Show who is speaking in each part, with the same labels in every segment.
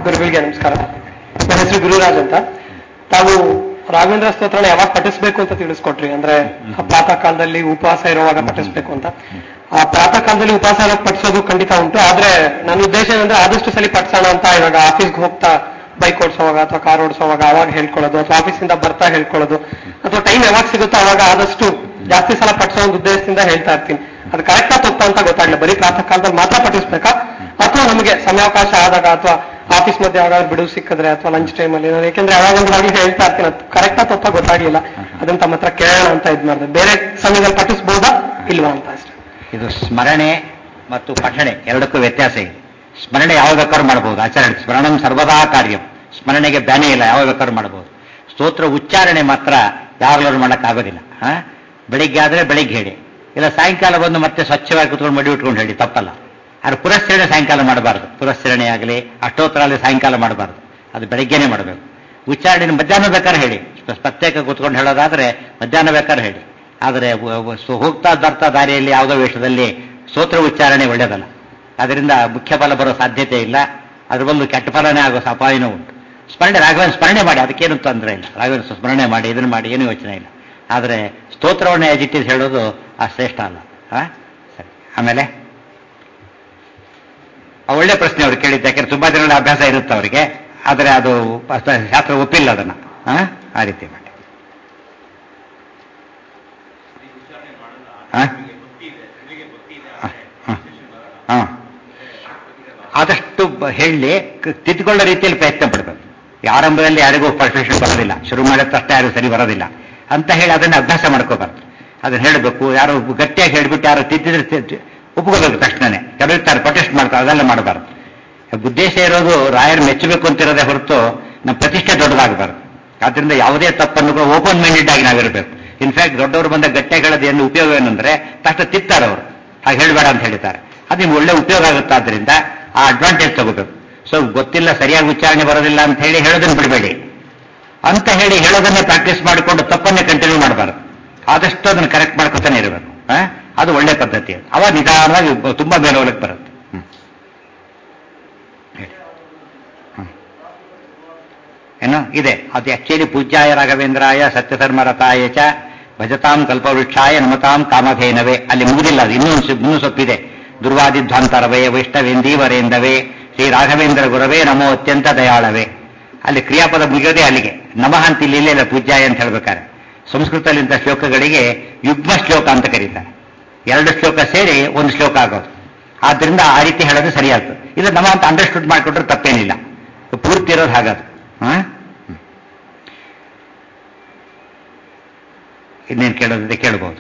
Speaker 1: ಗುರುಗಳಿಗೆ ನಮಸ್ಕಾರ. ನನ್ನ ಹೆಸರು ಗುರುರಾಜ್ ಅಂತ. ತಾವು ರಾಘವೇಂದ್ರ ಸ್ತೋತ್ರನ ಯಾವಾಗ ಪಠಿಸ್ಬೇಕು ಅಂತ ತಿಳಿಸ್ಕೊಟ್ರಿ. ಅಂದ್ರೆ ಪ್ರಾತಃ ಕಾಲದಲ್ಲಿ ಉಪವಾಸ ಇರುವಾಗ ಪಠಿಸ್ಬೇಕು ಅಂತ. ಆ ಪ್ರಾತಃ ಕಾಲದಲ್ಲಿ ಉಪವಾಸ ಇರೋವಾಗ ಪಠಿಸೋದು ಖಂಡಿತ ಉಂಟು. ಆದ್ರೆ ನನ್ನ ಉದ್ದೇಶ ಏನಂದ್ರೆ ಆದಷ್ಟು ಸಲ ಪಠಿಸೋಣ ಅಂತ. ಇವಾಗ ಆಫೀಸ್ಗೆ ಹೋಗ್ತಾ ಬೈಕ್ ಓಡಿಸೋವಾಗ ಅಥವಾ ಕಾರ್ ಓಡಿಸೋವಾಗ ಅವಾಗ ಹೇಳ್ಕೊಳ್ಳೋದು, ಅಥವಾ ಆಫೀಸಿಂದ ಬರ್ತಾ ಹೇಳ್ಕೊಳ್ಳೋದು, ಅಥವಾ ಟೈಮ್ ಯಾವಾಗ ಸಿಗುತ್ತೋ ಅವಾಗ ಆದಷ್ಟು ಜಾಸ್ತಿ ಸಲ ಪಠಿಸೋ ಒಂದು ಉದ್ದೇಶದಿಂದ ಹೇಳ್ತಾ ಇರ್ತೀನಿ. ಅದು ಕರೆಕ್ಟಾ ತಪ್ಪಾ ಅಂತ ಗೊತ್ತಾಗ್ಲಿಲ್ಲ. ಬರೀ ಪ್ರಾತಃ ಕಾಲದಲ್ಲಿ ಮಾತ್ರ ಪಠಿಸ್ಬೇಕಾ, ಅಥವಾ ನಮಗೆ ಸಮಯಾವಕಾಶ ಆದಾಗ ಅಥವಾ ಆಫೀಸ್ ಮಧ್ಯೆ ಯಾವಾಗಾದ್ರೂ ಬಿಡುವು ಸಿಕ್ಕಿದ್ರೆ ಅಥವಾ ಲಂಚ್ ಟೈಮಲ್ಲಿ, ನಾನು ಯಾಕೆಂದ್ರೆ ಯಾವಾಗಂದ್ರೆ ಹೇಳ್ತಾ ಇರ್ತೀನಿ, ಅದು ಕರೆಕ್ಟಾ ತಪ್ಪಾ ಗೊತ್ತಾಗ್ಲಿಲ್ಲ. ಅದನ್ನ ತಮ್ಮ ಹತ್ರ ಕೇಳೋಣ ಅಂತ ಇದ್ ಮಾಡಿದೆ. ಬೇರೆ ಸಮಯದಲ್ಲಿ ಪಠಿಸ್ಬೋದಾ ಇಲ್ವಾ ಅಂತ ಅಷ್ಟೇ.
Speaker 2: ಇದು ಸ್ಮರಣೆ ಮತ್ತು ಪಠಣೆ ಎರಡಕ್ಕೂ ವ್ಯತ್ಯಾಸ ಇದೆ. ಸ್ಮರಣೆ ಯಾವ ಬೇಕಾದ್ರೂ ಮಾಡಬಹುದು, ಆಚರಣೆ. ಸ್ಮರಣಂ ಸರ್ವದಾ ಕಾರ್ಯಂ. ಸ್ಮರಣೆಗೆ ಬ್ಯಾನೆ ಇಲ್ಲ, ಯಾವ ಬೇಕಾದ್ರೂ ಮಾಡಬಹುದು. ಸ್ತೋತ್ರ ಉಚ್ಚಾರಣೆ ಮಾತ್ರ ಯಾವಾಗಲೂ ಮಾಡೋಕ್ಕಾಗೋದಿಲ್ಲ. ಬೆಳಿಗ್ಗೆ ಆದ್ರೆ ಬೆಳಿಗ್ಗೆ ಹೇಳಿ, ಇಲ್ಲ ಸಾಯಂಕಾಲ ಬಂದು ಮತ್ತೆ ಸ್ವಚ್ಛವಾಗಿ ಕುತ್ಕೊಂಡು ಮಡಿ ಉಟ್ಕೊಂಡು ಹೇಳಿ, ತಪ್ಪಲ್ಲ. ಆದ್ರೆ ಪುರಸ್ಕರಣೆ ಸಾಯಂಕಾಲ ಮಾಡಬಾರ್ದು. ಪುರಸ್ಕರಣೆ ಆಗಲಿ ಅಷ್ಟೋತ್ತರ ಆಗಲಿ ಸಾಯಂಕಾಲ ಮಾಡಬಾರ್ದು, ಅದು ಬೆಳಗ್ಗೆನೇ ಮಾಡಬೇಕು. ಉಚ್ಚಾರಣೆ ಮಧ್ಯಾಹ್ನ ಬೇಕಾದ್ರೆ ಹೇಳಿ, ಪ್ರತ್ಯೇಕ ಕೂತ್ಕೊಂಡು ಹೇಳೋದಾದ್ರೆ ಮಧ್ಯಾಹ್ನ ಬೇಕಾದ್ರೆ ಹೇಳಿ. ಆದರೆ ಹೋಗ್ತಾ ಬರ್ತಾ ದಾರಿಯಲ್ಲಿ ಯಾವುದೋ ವೇಷದಲ್ಲಿ ಸ್ತೋತ್ರ ಉಚ್ಚಾರಣೆ ಒಳ್ಳೆಯದಲ್ಲ. ಅದರಿಂದ ಮುಖ್ಯ ಫಲ ಬರೋ ಸಾಧ್ಯತೆ ಇಲ್ಲ, ಅದ್ರ ಬಂದು ಕೆಟ್ಟ ಫಲನೇ ಆಗೋ ಅಪಾಯನೂ ಉಂಟು. ಸ್ಮರಣೆ ರಾಘವೇಂದ್ರ ಸ್ಮರಣೆ ಮಾಡಿ, ಅದಕ್ಕೇನು ತೊಂದರೆ ಇಲ್ಲ. ರಾಘವೇಂದ್ರ ಸ್ಮರಣೆ ಮಾಡಿ, ಇದನ್ನು ಮಾಡಿ, ಏನೂ ಯೋಚನೆ ಇಲ್ಲ. ಆದರೆ ಸ್ತೋತ್ರವನ್ನೇ ಅಜಿಟಿಸ್ ಹೇಳೋದು ಆ ಶ್ರೇಷ್ಠ ಅಲ್ಲ. ಸರಿ. ಆಮೇಲೆ ಒಳ್ಳೆ ಪ್ರಶ್ನೆ ಅವ್ರು ಕೇಳಿದ್ದು, ಯಾಕೆಂದ್ರೆ ತುಂಬಾ ದಿನಗಳ ಅಭ್ಯಾಸ ಇರುತ್ತೆ ಅವರಿಗೆ. ಆದರೆ ಅದು ಶಾಸ್ತ್ರ ಒಪ್ಪಿಲ್ಲ ಅದನ್ನ. ಆ ರೀತಿ ಮಾಡಿ. ಆದಷ್ಟು ಹೇಳಿ ತಿದ್ದುಕೊಳ್ಳೋ ರೀತಿಯಲ್ಲಿ ಪ್ರಯತ್ನ ಪಡಬೇಕು. ಆರಂಭದಲ್ಲಿ ಯಾರಿಗೂ ಪರ್ಫೆಕ್ಷನ್ ಬರೋದಿಲ್ಲ, ಶುರು ಮಾಡಿದ ತಕ್ಷಣ ಯಾರಿಗೂ ಸರಿ ಬರೋದಿಲ್ಲ ಅಂತ ಹೇಳಿ ಅದನ್ನ ಅಭ್ಯಾಸ ಮಾಡ್ಕೋಬಾರ್ದು. ಅದನ್ನ ಹೇಳಬೇಕು. ಯಾರು ಗಟ್ಟಿಯಾಗಿ ಹೇಳ್ಬಿಟ್ಟು ಯಾರು ತಿದ್ದಿದ್ರೆ ಒಪ್ಕೋಬೇಕು ತಕ್ಷಣನೇ. ಕೆಲವಿರ್ತಾರೆ ಪ್ರೊಟೆಸ್ಟ್ ಮಾಡ್ತಾರೆ, ಅದೆಲ್ಲ ಮಾಡಬಾರ್ದು. ಉದ್ದೇಶ ಇರೋದು ರಾಯರು ಮೆಚ್ಚಬೇಕು ಅಂತಿರೋದೇ ಹೊರತು ನಮ್ಮ ಪ್ರತಿಷ್ಠೆ ದೊಡ್ಡದಾಗಬಾರ್ದು. ಆದ್ರಿಂದ ಯಾವುದೇ ತಪ್ಪನ್ನು ಕೂಡ ಓಪನ್ ಮೈಂಡೆಡ್ ಆಗಿ ನಾವಿರಬೇಕು. ಇನ್ಫ್ಯಾಕ್ಟ್ ದೊಡ್ಡವರು ಬಂದ ಗಟ್ಟಿಯಾಗಿ ಹೇಳೋದು ಏನು ಉಪಯೋಗ ಏನಂದ್ರೆ ತಕ್ಷಣ ತಿತ್ತಾರೆ ಅವರು, ಹಾಗೆ ಹೇಳಬೇಡ ಅಂತ ಹೇಳ್ತಾರೆ. ಅದು ನಿಮ್ಗೆ ಒಳ್ಳೆ ಉಪಯೋಗ ಆಗುತ್ತೆ. ಆದ್ರಿಂದ ಆ ಅಡ್ವಾಂಟೇಜ್ ತಗೋಬೇಕು. ಸೊ ಗೊತ್ತಿಲ್ಲ, ಸರಿಯಾಗಿ ಉಚ್ಚಾರಣೆ ಬರೋದಿಲ್ಲ ಅಂತ ಹೇಳಿ ಹೇಳೋದನ್ನು ಬಿಡಬೇಡಿ. ಅಂತ ಹೇಳಿ ಹೇಳೋದನ್ನೇ ಪ್ರಾಕ್ಟೀಸ್ ಮಾಡಿಕೊಂಡು ತಪ್ಪನ್ನೇ ಕಂಟಿನ್ಯೂ ಮಾಡಬಾರ್ದು. ಆದಷ್ಟು ಅದನ್ನು ಕರೆಕ್ಟ್ ಮಾಡ್ಕೊತಾನೆ ಇರಬೇಕು. ಅದು ಒಳ್ಳೆ ಪದ್ಧತಿ. ಅವಾಗ ನಿಧಾನವಾಗಿ ತುಂಬಾ ಮೇಲೆ ಹೋಗಕ್ಕೆ ಬರುತ್ತೆ. ಏನೋ ಇದೆ ಅದು ಆಕ್ಚುಲಿ ಪೂಜ್ಯಾಯ ರಾಘವೇಂದ್ರಾಯ ಸತ್ಯಧರ್ಮರತಾಯ ಚ ಭಜತಾಂ ಕಲ್ಪವೃಕ್ಷಾಯ ನಮತಾಂ ಕಾಮಧೇನವೇ. ಅಲ್ಲಿ ಮುಗಿದಿಲ್ಲ, ಅದು ಇನ್ನೂ ಸೊಪ್ಪಿದೆ. ದುರ್ವಾದಿಧ್ವಾಂತರವೇ ವೈಷ್ಣವೇಂದೀವರೇಂದವೇ ಶ್ರೀ ರಾಘವೇಂದ್ರ ಗುರವೇ ನಮೋ ಅತ್ಯಂತ ದಯಾಳವೇ. ಅಲ್ಲಿ ಕ್ರಿಯಾಪದ ಮುಗಿಯೋದೇ ಅಲ್ಲಿಗೆ. ನಮಃ ಅಂತ ಇಲ್ಲಿ ಇಲ್ಲ ಪೂಜ್ಯಾಯ ಅಂತ ಹೇಳ್ಬೇಕಾರೆ. ಸಂಸ್ಕೃತದಲ್ಲಿಂಥ ಶ್ಲೋಕಗಳಿಗೆ ಯುಗ್ಮ ಶ್ಲೋಕ ಅಂತ ಕರೀತಾರೆ. ಎರಡು ಶ್ಲೋಕ ಸೇರಿ ಒಂದು ಶ್ಲೋಕ ಆಗೋದು. ಆದ್ರಿಂದ ಆ ರೀತಿ ಹೇಳೋದು ಸರಿಯಾಗ್ತದೆ. ಇಲ್ಲ ನಮ ಅಂತ ಅಂಡರ್ಸ್ಟುಡ್ ಮಾಡಿಕೊಂಡ್ರೆ ತಪ್ಪೇನಿಲ್ಲ. ಪೂರ್ತಿ ಇರೋದು ಹಾಗದು. ಇನ್ನೇನು ಕೇಳೋದಿದೆ ಕೇಳಬಹುದು.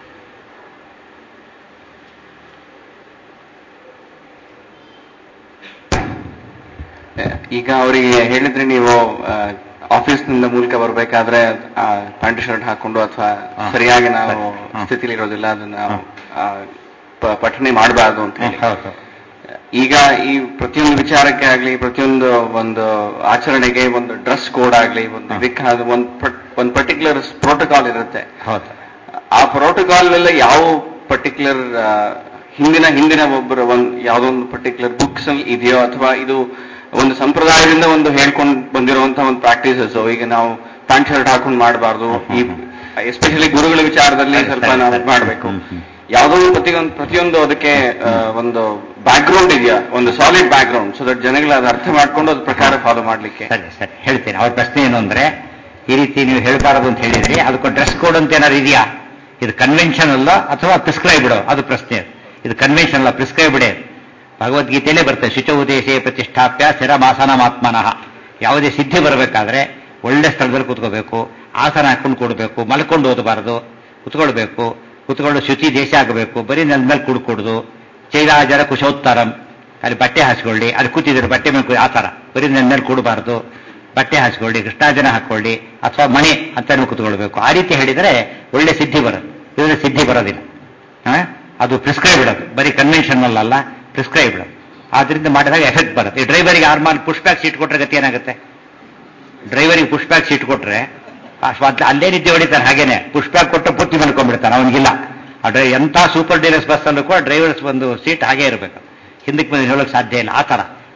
Speaker 3: ಈಗ ಅವರಿಗೆ ಹೇಳಿದ್ರೆ ನೀವು ಆಫೀಸ್ನಿಂದ ಮೂಲಕ ಬರಬೇಕಾದ್ರೆ ಪ್ಯಾಂಟ್ ಶರ್ಟ್ ಹಾಕೊಂಡು ಅಥವಾ ಸರಿಯಾಗಿ ನಾವು ಸ್ಥಿತಿಲಿ ಇರೋದಿಲ್ಲ, ಅದನ್ನ ಪಠನೆ ಮಾಡಬಾರ್ದು ಅಂತ ಹೇಳಿ. ಈಗ ಈ ಪ್ರತಿಯೊಂದು ವಿಚಾರಕ್ಕೆ ಆಗ್ಲಿ, ಪ್ರತಿಯೊಂದು ಒಂದು ಆಚರಣೆಗೆ ಒಂದು ಡ್ರೆಸ್ ಕೋಡ್ ಆಗ್ಲಿ, ಒಂದು ಇದಕ್ಕೆ ಒಂದು ಪರ್ಟಿಕ್ಯುಲರ್ ಪ್ರೋಟೋಕಾಲ್ ಇರುತ್ತೆ. ಆ ಪ್ರೋಟೋಕಾಲ್ ಎಲ್ಲ ಯಾವ ಪರ್ಟಿಕ್ಯುಲರ್ ಹಿಂದಿನ ಒಬ್ಬರ ಯಾವುದೋ ಒಂದು ಪರ್ಟಿಕ್ಯುಲರ್ ಬುಕ್ಸ್ ಅಲ್ಲಿ ಇದೆಯೋ, ಅಥವಾ ಇದು ಒಂದು ಸಂಪ್ರದಾಯದಿಂದ ಒಂದು ಹೇಳ್ಕೊಂಡು ಬಂದಿರುವಂತಹ ಒಂದು ಪ್ರಾಕ್ಟೀಸಸ್. ಈಗ ನಾವು ಪ್ಯಾಂಟ್ ಶರ್ಟ್ ಹಾಕೊಂಡು ಮಾಡಬಾರ್ದು. ಈ ಎಸ್ಪೆಷಲಿ ಗುರುಗಳ ವಿಚಾರದಲ್ಲಿ ಸ್ವಲ್ಪ ನಾವು ಮಾಡಬೇಕು. ಯಾವುದೋ ಪ್ರತಿಯೊಂದು ಅದಕ್ಕೆ ಒಂದು ಬ್ಯಾಕ್ಗ್ರೌಂಡ್ ಇದೆಯಾ, ಒಂದು ಸಾಲಿಡ್ ಬ್ಯಾಕ್ಗ್ರೌಂಡ್, ಸೊ ದಟ್ ಜನಗಳು ಅದು ಅರ್ಥ ಮಾಡ್ಕೊಂಡು ಅದ್ರ ಪ್ರಕಾರ ಫಾಲೋ ಮಾಡ್ಲಿಕ್ಕೆ.
Speaker 2: ಸರಿ ಹೇಳ್ತೇನೆ. ಅವ್ರ ಪ್ರಶ್ನೆ ಏನು ಅಂದ್ರೆ, ಈ ರೀತಿ ನೀವು ಹೇಳ್ಬಾರದು ಅಂತ ಹೇಳಿದ್ರಿ, ಅದಕ್ಕೆ ಡ್ರೆಸ್ ಕೋಡ್ ಅಂತ ಏನಾದ್ರು ಇದೆಯಾ? ಇದು ಕನ್ವೆನ್ಷನ್ ಅಲ್ಲ ಅಥವಾ ಪ್ರಿಸ್ಕ್ರೈಬ್ಡ್? ಅದು ಪ್ರಶ್ನೆ. ಇದು ಕನ್ವೆನ್ಷನ್ ಅಲ್ಲ, ಪ್ರಿಸ್ಕ್ರೈಬ್ಡೇ. ಭಗವದ್ಗೀತೆಯಲ್ಲೇ ಬರ್ತದೆ, ಶುಚೌದೇಶೇ ಪ್ರತಿಷ್ಠಾಪ್ಯ ಸ್ಥಿರಮಾಸನಮಾತ್ಮನಃ. ಯಾವುದೇ ಸಿದ್ಧಿ ಬರಬೇಕಾದ್ರೆ ಒಳ್ಳೆ ಸ್ಥಳದಲ್ಲಿ ಕೂತ್ಕೋಬೇಕು, ಆಸನ ಹಾಕೊಂಡು ಕೊಡಬೇಕು, ಮಲ್ಕೊಂಡು ಓದಬಾರದು, ಕುತ್ಕೊಳ್ಬೇಕು. ಕುತ್ಕೊಂಡು ಶುಚಿ ದೇಶ ಆಗಬೇಕು, ಬರೀ ನೆಲದ ಮೇಲೆ ಕುಡ್ಕೊಡುದು. ಚೈರಾಜರ ಕುಶೋತ್ತರಂ, ಅಲ್ಲಿ ಬಟ್ಟೆ ಹಾಸ್ಕೊಳ್ಳಿ, ಅಲ್ಲಿ ಕೂತಿದ್ರು ಬಟ್ಟೆ ಮೇಲೆ ಆ ಥರ ಬರೀ ನೆಲದ ಮೇಲೆ ಕೂಡಬಾರ್ದು. ಬಟ್ಟೆ ಹಾಸ್ಕೊಳ್ಳಿ, ಕೃಷ್ಣಾಜನ ಹಾಕೊಳ್ಳಿ, ಅಥವಾ ಮಣಿ ಅಂತ ಕೂತ್ಕೊಳ್ಬೇಕು. ಆ ರೀತಿ ಹೇಳಿದರೆ ಒಳ್ಳೆ ಸಿದ್ಧಿ ಬರುತ್ತೆ. ಇದರಲ್ಲಿ ಸಿದ್ಧಿ ಬರೋದಿಲ್ಲ. ಅದು ಪ್ರಿಸ್ಕ್ರೈಬ್ಡ್, ಅದು ಬರೀ ಕನ್ವೆನ್ಷನಲ್ ಅಲ್ಲ, ಪ್ರಿಸ್ಕ್ರೈಬ್ಡ್. ಆದ್ರಿಂದ ಮಾಡಿದಾಗ ಎಫೆಕ್ಟ್ ಬರುತ್ತೆ. ಈ ಡ್ರೈವರಿಗೆ ಆರ್ಮಾಲ್ ಪುಷ್ ಬ್ಯಾಕ್ ಸೀಟ್ ಕೊಟ್ಟರೆ ಗತಿ ಏನಾಗುತ್ತೆ? ಡ್ರೈವರಿಗೆ ಪುಷ್ ಬ್ಯಾಕ್ ಸೀಟ್ ಕೊಟ್ರೆ ಅಲ್ಲೇ ನಿದ್ದೆ ಹೊಡಿತಾನೆ. ಹಾಗೇನೆ ಪುಷ್ ಬ್ಯಾಕ್ ಕೊಟ್ಟು ಪೂರ್ತಿ ಮಲ್ಕೊಂಡ್ಬಿಡ್ತಾನೆ, ಅವನಿಗಿಲ್ಲ. ಎಂಥ ಸೂಪರ್ ಡೀಲಕ್ಸ್ ಬಸ್ ಅಲ್ಲೂ ಕೂಡ ಡ್ರೈವರ್ಸ್ ಒಂದು ಸೀಟ್ ಹಾಗೇ ಇರಬೇಕು, ಹಿಂದಕ್ಕೆ ಬಂದು ಹೇಳೋಕೆ ಸಾಧ್ಯ ಇಲ್ಲ. ಆ ಥರ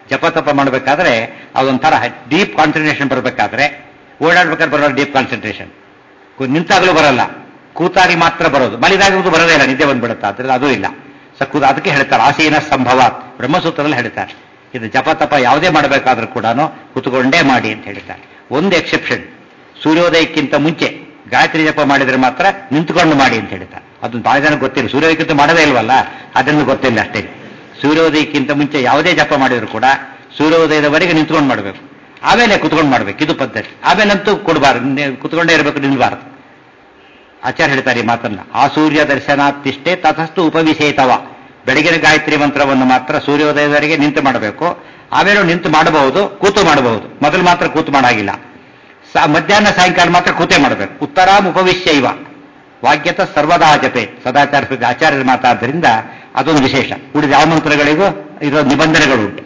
Speaker 2: ಜಪ ತಪ ಮಾಡಬೇಕಾದ್ರೆ ಅದೊಂಥರ ಡೀಪ್ ಕಾನ್ಸಂಟ್ರೇಷನ್ ಬರಬೇಕಾದ್ರೆ ಓಡಾಡ್ಬೇಕಾದ್ರೆ ಬರೋಲ್ಲ ಡೀಪ್ ಕಾನ್ಸಂಟ್ರೇಷನ್, ನಿಂತಾಗಲೂ ಬರಲ್ಲ, ಕೂತಾಗಿ ಮಾತ್ರ ಬರೋದು, ಮಲಿದಾಗುವುದು ಬರೋದೇ ಇಲ್ಲ, ನಿದ್ದೆ ಬಂದ್ಬಿಡುತ್ತೆ, ಅದ್ರಲ್ಲಿ ಅದೂ ಇಲ್ಲ. ಅದಕ್ಕೆ ಹೇಳ್ತಾರೆ ಆಸೀನ ಸಂಭವ, ಬ್ರಹ್ಮಸೂತ್ರದಲ್ಲಿ ಹೇಳ್ತಾರೆ ಇದು ಜಪ ತಪ ಯಾವುದೇ ಮಾಡಬೇಕಾದ್ರೂ ಕೂಡ ಕೂತ್ಕೊಂಡೇ ಮಾಡಿ ಅಂತ ಹೇಳ್ತಾರೆ. ಒಂದು ಎಕ್ಸೆಪ್ಷನ್, ಸೂರ್ಯೋದಯಕ್ಕಿಂತ ಮುಂಚೆ ಗಾಯತ್ರಿ ಜಪ ಮಾಡಿದ್ರೆ ಮಾತ್ರ ನಿಂತ್ಕೊಂಡು ಮಾಡಿ ಅಂತ ಹೇಳ್ತಾರೆ. ಅದನ್ನು ಬಹಳ ಜನ ಗೊತ್ತಿಲ್ಲ, ಸೂರ್ಯೋದಯಕ್ಕಿಂತ ಮಾಡೋದೇ ಇಲ್ವಲ್ಲ, ಅದನ್ನು ಗೊತ್ತಿಲ್ಲ ಅಷ್ಟೇ. ಸೂರ್ಯೋದಯಕ್ಕಿಂತ ಮುಂಚೆ ಯಾವುದೇ ಜಪ ಮಾಡಿದ್ರು ಕೂಡ ಸೂರ್ಯೋದಯದವರೆಗೆ ನಿಂತ್ಕೊಂಡು ಮಾಡಬೇಕು, ಆಮೇಲೆ ಕುತ್ಕೊಂಡು ಮಾಡ್ಬೇಕು, ಇದು ಪದ್ಧತಿ. ಆಮೇಲಂತೂ ಕೊಡಬಾರ್ದು, ಕುತ್ಕೊಂಡೇ ಇರಬೇಕು, ನಿಲ್ಬಾರ್ದು. ಆಚಾರ್ಯ ಹೇಳ್ತಾರೆ ಈ ಮಾತನ್ನ, ಆ ಸೂರ್ಯ ದರ್ಶನಾತಿಷ್ಟೇ ತಥಸ್ತು ಉಪವಿಶೇತವ. ಬೆಳಗಿನ ಗಾಯತ್ರಿ ಮಂತ್ರವನ್ನು ಮಾತ್ರ ಸೂರ್ಯೋದಯದವರೆಗೆ ನಿಂತು ಮಾಡಬೇಕು, ಆಮೇಲೆ ನಿಂತು ಮಾಡಬಹುದು, ಕೂತು ಮಾಡಬಹುದು. ಮೊದಲು ಮಾತ್ರ ಕೂತು ಮಾಡಾಗಿಲ್ಲ. ಮಧ್ಯಾಹ್ನ ಸಾಯಂಕಾಲ ಮಾತ್ರ ಕೂತೇ ಮಾಡಬೇಕು. ಉತ್ತರಾಂ ಉಪವಿಶ್ಯೈವ ವಾಕ್ಯತ ಸರ್ವದಾ ಜಪೆ, ಸದಾಚಾರ ಆಚಾರ್ಯರ ಮಾತಾದ್ದರಿಂದ ಅದೊಂದು ವಿಶೇಷ. ಉಳಿದ ಯಾವ ಮಂತ್ರಗಳಿಗೂ ಇರೋ ನಿಬಂಧನೆಗಳುಂಟು.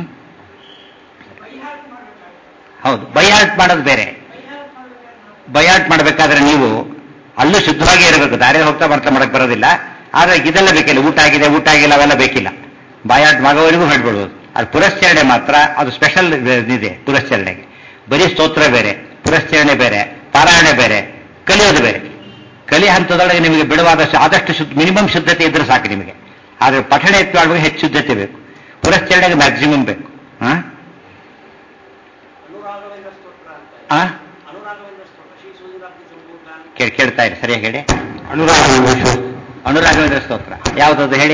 Speaker 2: ಹೌದು, ಬೈಹಾರ್ಟ್ ಮಾಡೋದು ಬೇರೆ. ಬೈಹಾರ್ಟ್ ಮಾಡಬೇಕಾದ್ರೆ ನೀವು ಅಲ್ಲೂ ಶುದ್ಧವಾಗಿ ಇರಬೇಕು, ದಾರಿ ಹೋಗ್ತಾ ಬರ್ತಾ ಮಾಡಕ್ ಬರೋದಿಲ್ಲ. ಆದ್ರೆ ಇದೆಲ್ಲ ಬೇಕಿಲ್ಲ, ಊಟ ಆಗಿದೆ ಊಟ ಆಗಿಲ್ಲ ಅವೆಲ್ಲ ಬೇಕಿಲ್ಲ. ಬಾಯಾಟ್ ಮಗವರಿಗೂ ಹೇಳ್ಬಿಡ್ಬೋದು. ಅದು ಪುರಶ್ಚರಣೆ ಮಾತ್ರ, ಅದು ಸ್ಪೆಷಲ್ ಇದೆ ಪುರಶ್ಚರಣೆಗೆ. ಬರೀ ಸ್ತೋತ್ರ ಬೇರೆ, ಪುರಶ್ಚರಣೆ ಬೇರೆ, ಪಾರಾಯಣೆ ಬೇರೆ, ಕಲಿಯೋದು ಬೇರೆ. ಕಲಿ ಹಂತದೊಳಗೆ ನಿಮಗೆ ಬಿಡುವಾದಷ್ಟು ಆದಷ್ಟು ಮಿನಿಮಮ್ ಶುದ್ಧತೆ ಇದ್ರೆ ಸಾಕು ನಿಮಗೆ. ಆದರೆ ಪಠಣ ಎತ್ತುವಾಗ ಹೆಚ್ಚು ಶುದ್ಧತೆ ಬೇಕು, ಪುರಶ್ಚರಣೆಗೆ ಮ್ಯಾಕ್ಸಿಮಮ್ ಬೇಕು. ಕೇಳ್ತಾ ಇರಿ, ಸರಿಯಾಗಿ ಹೇಳಿ. ಅನುರಾಘವೇಂದ್ರ ಸ್ತೋತ್ರ ಯಾವುದದು ಹೇಳಿ?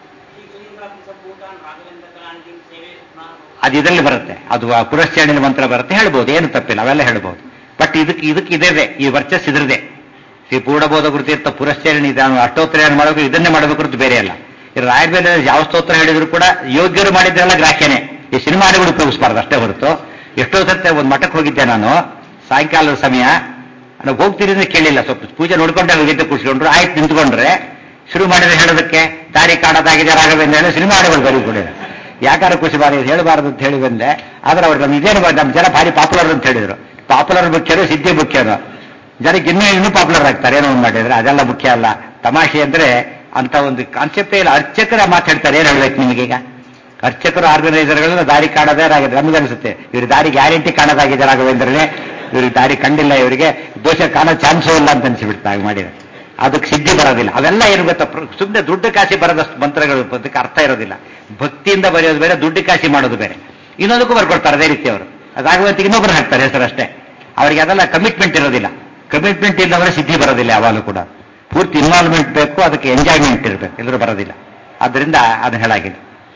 Speaker 2: ಅದು ಇದರಲ್ಲಿ ಬರುತ್ತೆ, ಅದು ಪುರಶ್ಚರಣೆ ಮಂತ್ರ ಬರುತ್ತೆ, ಹೇಳ್ಬೋದು, ಏನು ತಪ್ಪಿಲ್ಲ, ಅವೆಲ್ಲ ಹೇಳ್ಬೋದು. ಬಟ್ ಇದಕ್ಕೆ ಇದೆ, ಈ ವರ್ಚಸ್ ಇದ್ರದೆ. ಶ್ರೀ ಪೂರ್ಣಬೋಧ ಗುರುತೀರ್ಥ ಪುರಶ್ಚರಣೆ ಇದೆ, ಅಷ್ಟೋತ್ತರ ಮಾಡಬೇಕು, ಇದನ್ನೇ ಮಾಡಬೇಕು ಅಂತ ಬೇರೆ ಅಲ್ಲ. ಈ ರಾಯಬೇಲೆ ಯಾವ ಸ್ತೋತ್ರ ಹೇಳಿದ್ರು ಕೂಡ ಯೋಗ್ಯರು ಮಾಡಿದ್ರೆಲ್ಲ ಗ್ರಾಹ್ಯನೇ. ಈ ಸಿನಿಮಾಗಳು ಉಪಯೋಗಿಸಬಾರ್ದು ಅಷ್ಟೇ ಹೊರತು. ಎಷ್ಟೋ ಸರ್ತಿ ಒಂದು ಮಠಕ್ಕೆ ಹೋಗಿದ್ದೆ ನಾನು, ಸಾಯಂಕಾಲದ ಸಮಯ, ನಾವು ಹೋಗ್ತೀರಿ ಅಂದ್ರೆ ಕೇಳಿಲ್ಲ, ಸ್ವಲ್ಪ ಪೂಜೆ ನೋಡ್ಕೊಂಡೆ ಗೀತೆ ಕೂರಿಸ್ಕೊಂಡ್ರು, ಆಯ್ತು ನಿಂತ್ಕೊಂಡ್ರೆ ಶುರು ಮಾಡಿದ್ರೆ ಹೇಳೋದಕ್ಕೆ ದಾರಿ ಕಾಣೋದಾಗಿದೆ ರಾಘವೇಂದ್ರ ಹೇಳಿ ಸಿನಿಮಾ ಹಾಡುಗಳು ಬರೀ ಕೂಡ ಯಾಕಾರ ಖುಷಿ ಬಾರಿ ಹೇಳಬಾರದು ಅಂತ ಹೇಳಿ ಬಂದೆ. ಆದ್ರೆ ಅವ್ರು ನಮ್ಮ ಇದೇನು ನಮ್ಮ ಜನ ಭಾರಿ ಪಾಪ್ಯುಲರ್ ಅಂತ ಹೇಳಿದ್ರು. ಪಾಪ್ಯುಲರ್ ಮುಖ್ಯನೋ ಸಿದ್ಧಿ ಮುಖ್ಯನೋ? ಜನಕ್ಕೆ ಇನ್ನೂ ಪಾಪ್ಯುಲರ್ ಆಗ್ತಾರೆ ಏನೋ ಒಂದು ಮಾಡಿದ್ರೆ, ಅದೆಲ್ಲ ಮುಖ್ಯ ಅಲ್ಲ. ತಮಾಷೆ ಅಂದ್ರೆ ಅಂತ ಒಂದು ಕಾನ್ಸೆಪ್ಟೇ ಇಲ್ಲ. ಅರ್ಚಕರ ಮಾತಾಡ್ತಾರೆ, ಏನ್ ಹೇಳ್ಬೇಕು ನಿಮಗೀಗ? ಅರ್ಚಕರು ಆರ್ಗನೈಸರ್ಗಳನ್ನ ದಾರಿ ಕಾಣೋದಾಗಿದೆ. ನಮಗನ್ಸುತ್ತೆ ಇವ್ರ ದಾರಿ ಗ್ಯಾರಂಟಿ ಕಾಣೋದಾಗಿದೆ ರಾಘವೇಂದ್ರನೇ, ಇವ್ರಿಗೆ ದಾರಿ ಕಂಡಿಲ್ಲ, ಇವರಿಗೆ ದೋಷ ಕಾಣೋ ಚಾನ್ಸೂ ಇಲ್ಲ ಅಂತ ಅನ್ಸಿಬಿಡ್ತಾ ಮಾಡಿದ್ರೆ. ಅದಕ್ಕೆ ಸಿದ್ಧಿ ಬರೋದಿಲ್ಲ. ಅವೆಲ್ಲ ಏನು ಗೊತ್ತಾ, ಸುಮ್ಮನೆ ದುಡ್ಡು ಕಾಸಿ ಬರೋದಷ್ಟು ಮಂತ್ರಗಳು, ಅದಕ್ಕೆ ಅರ್ಥ ಇರೋದಿಲ್ಲ. ಭಕ್ತಿಯಿಂದ ಬರೆಯೋದು ಬೇರೆ, ದುಡ್ಡು ಕಾಸಿ ಮಾಡೋದು ಬೇರೆ. ಇನ್ನೊಂದಕ್ಕೂ ಬರ್ಕೊಡ್ತಾರೆ ಅದೇ ರೀತಿ ಅವರು. ಅದಾಗುವಂತ ಇನ್ನೊಬ್ಬರು ಹಾಕ್ತಾರೆ ಹೆಸರಷ್ಟೇ. ಅವರಿಗೆ ಅದೆಲ್ಲ ಕಮಿಟ್ಮೆಂಟ್ ಇರೋದಿಲ್ಲ. ಕಮಿಟ್ಮೆಂಟ್ ಇಲ್ಲವರೆ ಸಿದ್ಧಿ ಬರೋದಿಲ್ಲ ಯಾವಾಗಲೂ ಕೂಡ. ಪೂರ್ತಿ ಇನ್ವಾಲ್ವ್ಮೆಂಟ್ ಬೇಕು, ಅದಕ್ಕೆ ಎಂಜಾಯ್ಮೆಂಟ್ ಇರಬೇಕು, ಎಲ್ಲರೂ ಬರೋದಿಲ್ಲ. ಆದ್ದರಿಂದ ಅದನ್ನ ಹೇಳಾಗಿಲ್ಲ.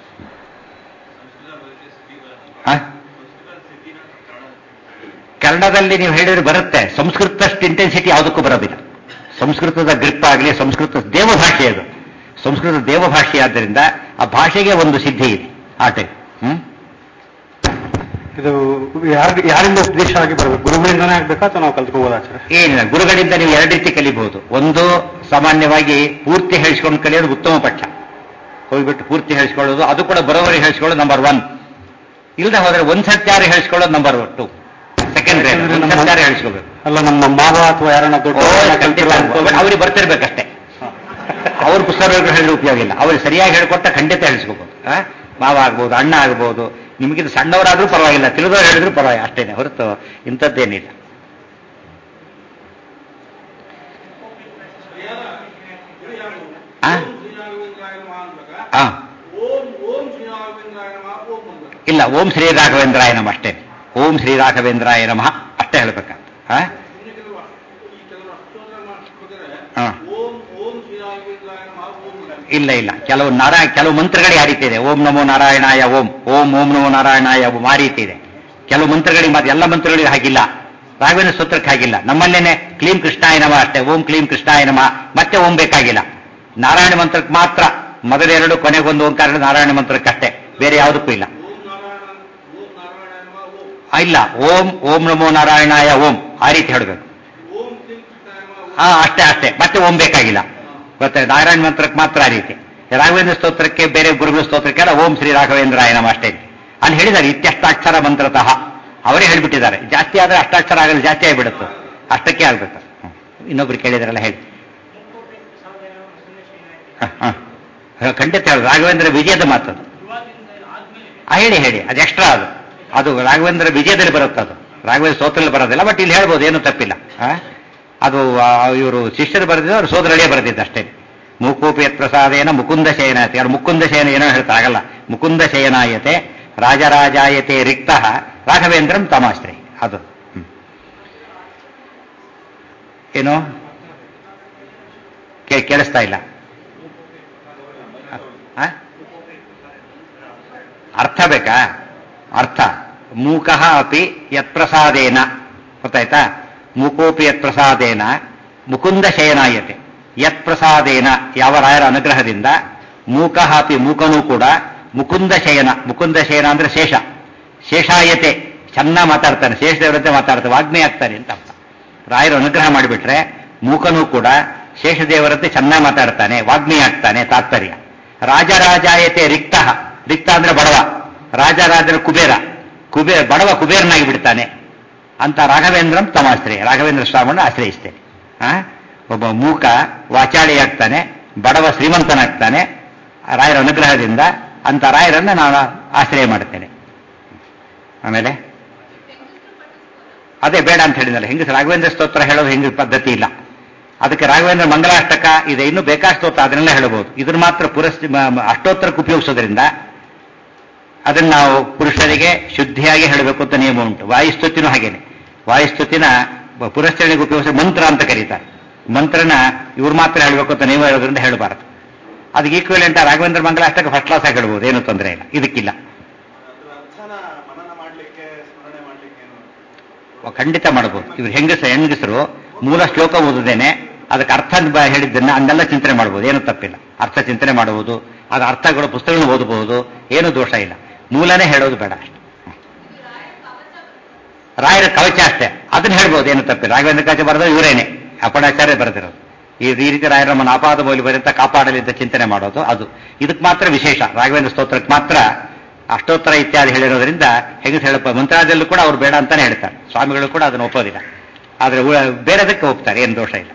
Speaker 2: ಕನ್ನಡದಲ್ಲಿ ನೀವು ಹೇಳಿದ್ರೆ ಬರುತ್ತೆ, ಸಂಸ್ಕೃತದಷ್ಟು ಇಂಟೆನ್ಸಿಟಿ ಯಾವುದಕ್ಕೂ ಬರೋದಿಲ್ಲ. ಸಂಸ್ಕೃತದ ಗ್ರಿಪ್ ಆಗಲಿ, ಸಂಸ್ಕೃತ ದೇವಭಾಷೆ ಅದು, ಸಂಸ್ಕೃತ ದೇವಭಾಷೆ ಆದ್ದರಿಂದ ಆ ಭಾಷೆಗೆ ಒಂದು ಸಿದ್ಧಿ ಇದೆ ಆಟೆ.
Speaker 4: ಇದು ಯಾರಿಂದ ಉಪದೇಶ ಆಗಿ ಬರಬೇಕು? ಗುರುಗಳಿಂದನೇ ಆಗ್ಬೇಕಾ ಅಥವಾ ನಾವು ಕಲ್ತ್ಕೋಬೋದು ಆಚಾರ್ಯ?
Speaker 2: ಏನಿಲ್ಲ, ಗುರುಗಳಿಂದ ನೀವು ಎರಡು ರೀತಿ ಕಲಿಬಹುದು. ಒಂದು, ಸಾಮಾನ್ಯವಾಗಿ ಪೂರ್ತಿ ಹೇಳಿಸ್ಕೊಂಡು ಕಲಿಯೋದು ಉತ್ತಮ ಪಕ್ಷ. ಹೋಗ್ಬಿಟ್ಟು ಪೂರ್ತಿ ಹೇಳಿಸ್ಕೊಳ್ಳೋದು, ಅದು ಕೂಡ ಬರೋವರೆಗೆ ಹೇಳಿಸ್ಕೊಳ್ಳೋದು ನಂಬರ್ 1. ಇಲ್ಲದೆ ಹೋದ್ರೆ ಒಂದ್ಸತ್ಯಾರು ಹೇಳಿಸ್ಕೊಳ್ಳೋದು ನಂಬರ್ 2. ಸೆಕೆಂಡ್ ಒಂದ್ಸತ್ಯಾರು ಹೇಳಿಸ್ಕೋಬೇಕು.
Speaker 4: ಅಲ್ಲ, ನಮ್ಮ ಮಾವ ಅಥವಾ ಯಾರನ್ನ ದೊಡ್ಡ
Speaker 2: ಅವ್ರಿಗೆ ಬರ್ತಿರ್ಬೇಕಷ್ಟೇ. ಅವ್ರ ಪುಸ್ತಕಗಳು ಹೇಳಿದ್ರೆ ಉಪಯೋಗ ಇಲ್ಲ. ಅವ್ರಿಗೆ ಸರಿಯಾಗಿ ಹೇಳ್ಕೊಟ್ಟ ಖಂಡಿತ ಹೇಳಿಸ್ಕೋಬಹುದು. ಮಾವ ಆಗ್ಬೋದು, ಅಣ್ಣ ಆಗ್ಬೋದು, ನಿಮಗಿದು ಸಣ್ಣವರಾದ್ರೂ ಪರವಾಗಿಲ್ಲ, ತಿಳಿದವ್ರು ಹೇಳಿದ್ರು ಪರವಾಗಿಲ್ಲ, ಅಷ್ಟೇನೆ ಹೊರತು ಇಂಥದ್ದೇನಿಲ್ಲ. ಇಲ್ಲ, ಓಂ ಶ್ರೀ ರಾಘವೇಂದ್ರಾಯ ನಮಃ ಅಷ್ಟೇ. ಓಂ ಶ್ರೀ ರಾಘವೇಂದ್ರಾಯ ನಮಃ ಅಷ್ಟೇ ಹೇಳ್ಬೇಕಂತ. ಇಲ್ಲ ಇಲ್ಲ, ಕೆಲವು ಮಂತ್ರಗಳಿಗೆ ಆ ರೀತಿ ಇದೆ. ಓಂ ನಮೋ ನಾರಾಯಣಾಯ ಓಂ, ಓಂ ಓಂ ನಮೋ ನಾರಾಯಣಾಯ ಓಂ, ಆ ರೀತಿ ಇದೆ. ಕೆಲವು ಮಂತ್ರಗಳಿಗೆ ಮಾತ್ರ, ಎಲ್ಲ ಮಂತ್ರಗಳಿಗೆ ಹಾಗಿಲ್ಲ. ರಾಘವೇಂದ್ರ ಸ್ತೋತ್ರಕ್ಕೆ ಹಾಗಿಲ್ಲ. ನಮ್ಮಲ್ಲೇನೆ ಕ್ಲೀಂ ಕೃಷ್ಣಾಯ ನಮಃ ಅಷ್ಟೇ, ಓಂ ಕ್ಲೀಂ ಕೃಷ್ಣಾಯ ನಮಃ, ಮತ್ತೆ ಓಂ ಬೇಕಾಗಿಲ್ಲ. ನಾರಾಯಣ ಮಂತ್ರಕ್ಕೆ ಮಾತ್ರ ಮೊದಲೆರಡು, ಕೊನೆಗೊಂದು ಓಂಕಾರ ನಾರಾಯಣ ಮಂತ್ರಕ್ಕಷ್ಟೇ, ಬೇರೆ ಯಾವುದಕ್ಕೂ ಇಲ್ಲ. ಇಲ್ಲ, ಓಂ ಓಂ ನಮೋ ನಾರಾಯಣಾಯ ಓಂ, ಆ ರೀತಿ ಹೇಳಬೇಕು. ಅಷ್ಟೇ ಅಷ್ಟೇ, ಮತ್ತೆ ಓಂ ಬೇಕಾಗಿಲ್ಲ. ಗೊತ್ತಾಯ್ತು, ನಾರಾಯಣ ಮಂತ್ರಕ್ಕೆ ಮಾತ್ರ ಆ ರೀತಿ. ರಾಘವೇಂದ್ರ ಸ್ತೋತ್ರಕ್ಕೆ, ಬೇರೆ ಗುರುಗಳ ಸ್ತೋತ್ರಕ್ಕೆಲ್ಲ ಓಂ ಶ್ರೀ ರಾಘವೇಂದ್ರಾಯ ನಮಃ ಅಷ್ಟೇ. ಅಲ್ಲಿ ಹೇಳಿದ್ದಾರೆ ಇತ್ಯಷ್ಟಾಕ್ಷರ ಮಂತ್ರತಃ, ಅವರೇ ಹೇಳ್ಬಿಟ್ಟಿದ್ದಾರೆ. ಜಾಸ್ತಿ ಆದ್ರೆ ಅಷ್ಟಾಕ್ಷರ ಆಗಲ್ಲ, ಜಾಸ್ತಿ ಆಗಿಬಿಡುತ್ತೆ, ಅಷ್ಟಕ್ಕೆ ಆಗ್ಬೇಕು. ಇನ್ನೊಬ್ರು ಕೇಳಿದ್ರಲ್ಲ, ಹೇಳಿ. ಖಂಡಿತ ಹೇಳು, ರಾಘವೇಂದ್ರ ವಿಜಯದ ಮಾತದು. ಹೇಳಿ ಹೇಳಿ, ಅದು ಎಕ್ಸ್ಟ್ರಾ ಅದು. ಅದು ರಾಘವೇಂದ್ರ ವಿಜಯದಲ್ಲಿ ಬರುತ್ತೆ, ಅದು ರಾಘವೇಂದ್ರ ಸ್ತೋತ್ರದಲ್ಲಿ ಬರೋದಿಲ್ಲ. ಬಟ್ ಇಲ್ಲಿ ಹೇಳ್ಬೋದು, ಏನು ತಪ್ಪಿಲ್ಲ. ಅದು ಇವರು ಶಿಷ್ಯರು ಬರೆದಿದ್ದು, ಅವ್ರು ಸೋದರಳಿಯೇ ಬರೆದಿದ್ದು ಅಷ್ಟೇ. ಮೂಕೋಪಿ ಪ್ರಸಾದೇನ ಮುಕುಂದ ಶಯನಾಯತೆ. ಯಾರು ಮುಕುಂದ ಶಯನ ಏನೋ ಹೇಳ್ತಾ ಆಗಲ್ಲ. ಮುಕುಂದ ಶಯನಾಯತೆ ರಾಜರಾಜಾಯತೆ ರಿಕ್ತ ರಾಘವೇಂದ್ರಂ ತಮಾಶ್ರೈ. ಅದು ಏನು ಕೇಳಿಸ್ತಾ ಇಲ್ಲ. ಅರ್ಥ ಬೇಕಾ? ಅರ್ಥ ಮೂಕಃ ಅಪಿ ಯತ್ಪ್ರಸಾದೇನ, ಗೊತ್ತಾಯ್ತಾ? ಮೂಕೋಪಿ ಯತ್ಪ್ರಸಾದೇನ ಮುಕುಂದ ಶಯನಾಯತೆ. ಯತ್ಪ್ರಸಾದೇನ, ಯಾವ ರಾಯರ ಅನುಗ್ರಹದಿಂದ, ಮೂಕಃ ಅಪಿ ಮೂಕನೂ ಕೂಡ, ಮುಕುಂದ ಶಯನ, ಮುಕುಂದ ಶಯನ ಅಂದ್ರೆ ಶೇಷ, ಶೇಷಾಯತೆ ಚೆನ್ನಾಗಿ ಮಾತಾಡ್ತಾನೆ, ಶೇಷದೇವರಂತೆ ಮಾತಾಡ್ತಾನೆ, ವಾಗ್ಮಿ ಆಗ್ತಾನೆ ಅಂತ ಅರ್ಥ. ರಾಯರು ಅನುಗ್ರಹ ಮಾಡಿಬಿಟ್ರೆ ಮೂಕನೂ ಕೂಡ ಶೇಷದೇವರಂತೆ ಚೆನ್ನಾಗಿ ಮಾತಾಡ್ತಾನೆ, ವಾಗ್ಮಿ ಆಗ್ತಾನೆ, ತಾತ್ಪರ್ಯ. ರಾಜರಾಜಾಯತೆ ರಿಕ್ತ, ರಿಕ್ತ ಅಂದ್ರೆ ಬಡವ, ರಾಜರಾಜರ ಕುಬೇರ, ಬಡವ ಕುಬೇರನಾಗಿ ಬಿಡ್ತಾನೆ ಅಂತ ರಾಘವೇಂದ್ರಂ ತಮಾಶ್ರಯ. ರಾಘವೇಂದ್ರ ಸ್ವಾಮಿಯನ್ನು ಆಶ್ರಯಿಸ್ತೇನೆ. ಒಬ್ಬ ಮೂಕ ವಾಚಾಳಿ ಆಗ್ತಾನೆ, ಬಡವ ಶ್ರೀಮಂತನಾಗ್ತಾನೆ ರಾಯರ ಅನುಗ್ರಹದಿಂದ, ಅಂತ ರಾಯರನ್ನು ನಾನು ಆಶ್ರಯ ಮಾಡ್ತೇನೆ. ಆಮೇಲೆ ಅದೇ ಬೇಡ ಅಂತ ಹೇಳಿದ್ನಲ್ಲ, ಹೆಂಗಸ ರಾಘವೇಂದ್ರ ಸ್ತೋತ್ರ ಹೇಳೋದು ಹೆಂಗ ಪದ್ಧತಿ ಇಲ್ಲ. ಅದಕ್ಕೆ ರಾಘವೇಂದ್ರ ಮಂಗಲಾಷ್ಟಕ ಇದೆ, ಇನ್ನೂ ಬೇಕಾದ ಸ್ತೋತ್ರ ಅದನ್ನೆಲ್ಲ ಹೇಳಬಹುದು. ಇದನ್ನು ಮಾತ್ರ ಅಷ್ಟೋತ್ತರಕ್ಕೆ ಉಪಯೋಗಿಸೋದ್ರಿಂದ ಅದನ್ನು ನಾವು ಪುರುಷರಿಗೆ ಶುದ್ಧಿಯಾಗಿ ಹೇಳಬೇಕು ಅಂತ ನಿಯಮ ಉಂಟು. ವಾಯುಸ್ತುತಿನೂ ಹಾಗೇನೆ. ವಾಯುಸ್ತುತಿನ ಪುರಸ್ಕರಣೆಗೆ ಉಪಯೋಗಿಸೋ ಮಂತ್ರ ಅಂತ ಕರೀತಾರೆ. ಮಂತ್ರನ ಇವ್ರು ಮಾತ್ರ ಹೇಳಬೇಕು ಅಂತ ನಿಯಮ ಹೇಳೋದ್ರಿಂದ ಹೇಳಬಾರದು. ಅದಕ್ಕೆ equivalent Raghavendra Mangalashtaka first class ಆಗಿ ಹೇಳ್ಬೋದು, ಏನು ತೊಂದರೆ ಇಲ್ಲ, ಇದಕ್ಕಿಲ್ಲ. ಖಂಡಿತ ಮಾಡಬಹುದು. ಇವ್ರು ಹೆಂಗಸರು ಮೂಲ ಶ್ಲೋಕ ಓದುದೇನೆ ಅದಕ್ಕೆ ಅರ್ಥ ಹೇಳಿದ್ದನ್ನ ಅಂದೆಲ್ಲ ಚಿಂತನೆ ಮಾಡಬಹುದು, ಏನು ತಪ್ಪಿಲ್ಲ. ಅರ್ಥ ಚಿಂತನೆ ಮಾಡಬಹುದು, ಅದು ಅರ್ಥಗಳು ಪುಸ್ತಕಗಳನ್ನು ಓದಬಹುದು, ಏನು ದೋಷ ಇಲ್ಲ. ಮೂಲನೇ ಹೇಳೋದು ಬೇಡ ಅಷ್ಟೆ. ರಾಯರ ಕವಚ ಅಷ್ಟೇ, ಅದನ್ನ ಹೇಳ್ಬೋದು, ಏನು ತಪ್ಪಿಲ್ಲ. ರಾಘವೇಂದ್ರ ಕವಚ ಬರೆದ ಇವರೇನೆ, ಅಪ್ಪಣಾಚಾರ್ಯ ಬರೆದಿರೋದು. ಈ ರೀತಿ ರಾಯರಮ್ಮನ ಆಪಾದ ಮೌಲ್ಯ ಬರೆಯುತ್ತ ಕಾಪಾಡಲಿದ್ದ ಚಿಂತನೆ ಮಾಡೋದು, ಅದು ಇದಕ್ಕೆ ಮಾತ್ರ ವಿಶೇಷ. ರಾಘವೇಂದ್ರ ಸ್ತೋತ್ರಕ್ಕೆ ಮಾತ್ರ ಅಷ್ಟೋತ್ತರ ಇತ್ಯಾದಿ ಹೇಳಿರೋದ್ರಿಂದ ಹೆಂಗಸ ಹೇಳಪ್ಪ. ಮಂತ್ರಾಲಯದಲ್ಲೂ ಕೂಡ ಅವ್ರು ಬೇಡ ಅಂತಾನೆ ಹೇಳ್ತಾರೆ, ಸ್ವಾಮಿಗಳು ಕೂಡ ಅದನ್ನು ಒಪ್ಪೋದಿಲ್ಲ. ಆದ್ರೆ ಬೇರೆದಕ್ಕೆ ಹೋಗ್ತಾರೆ, ಏನು ದೋಷ ಇಲ್ಲ.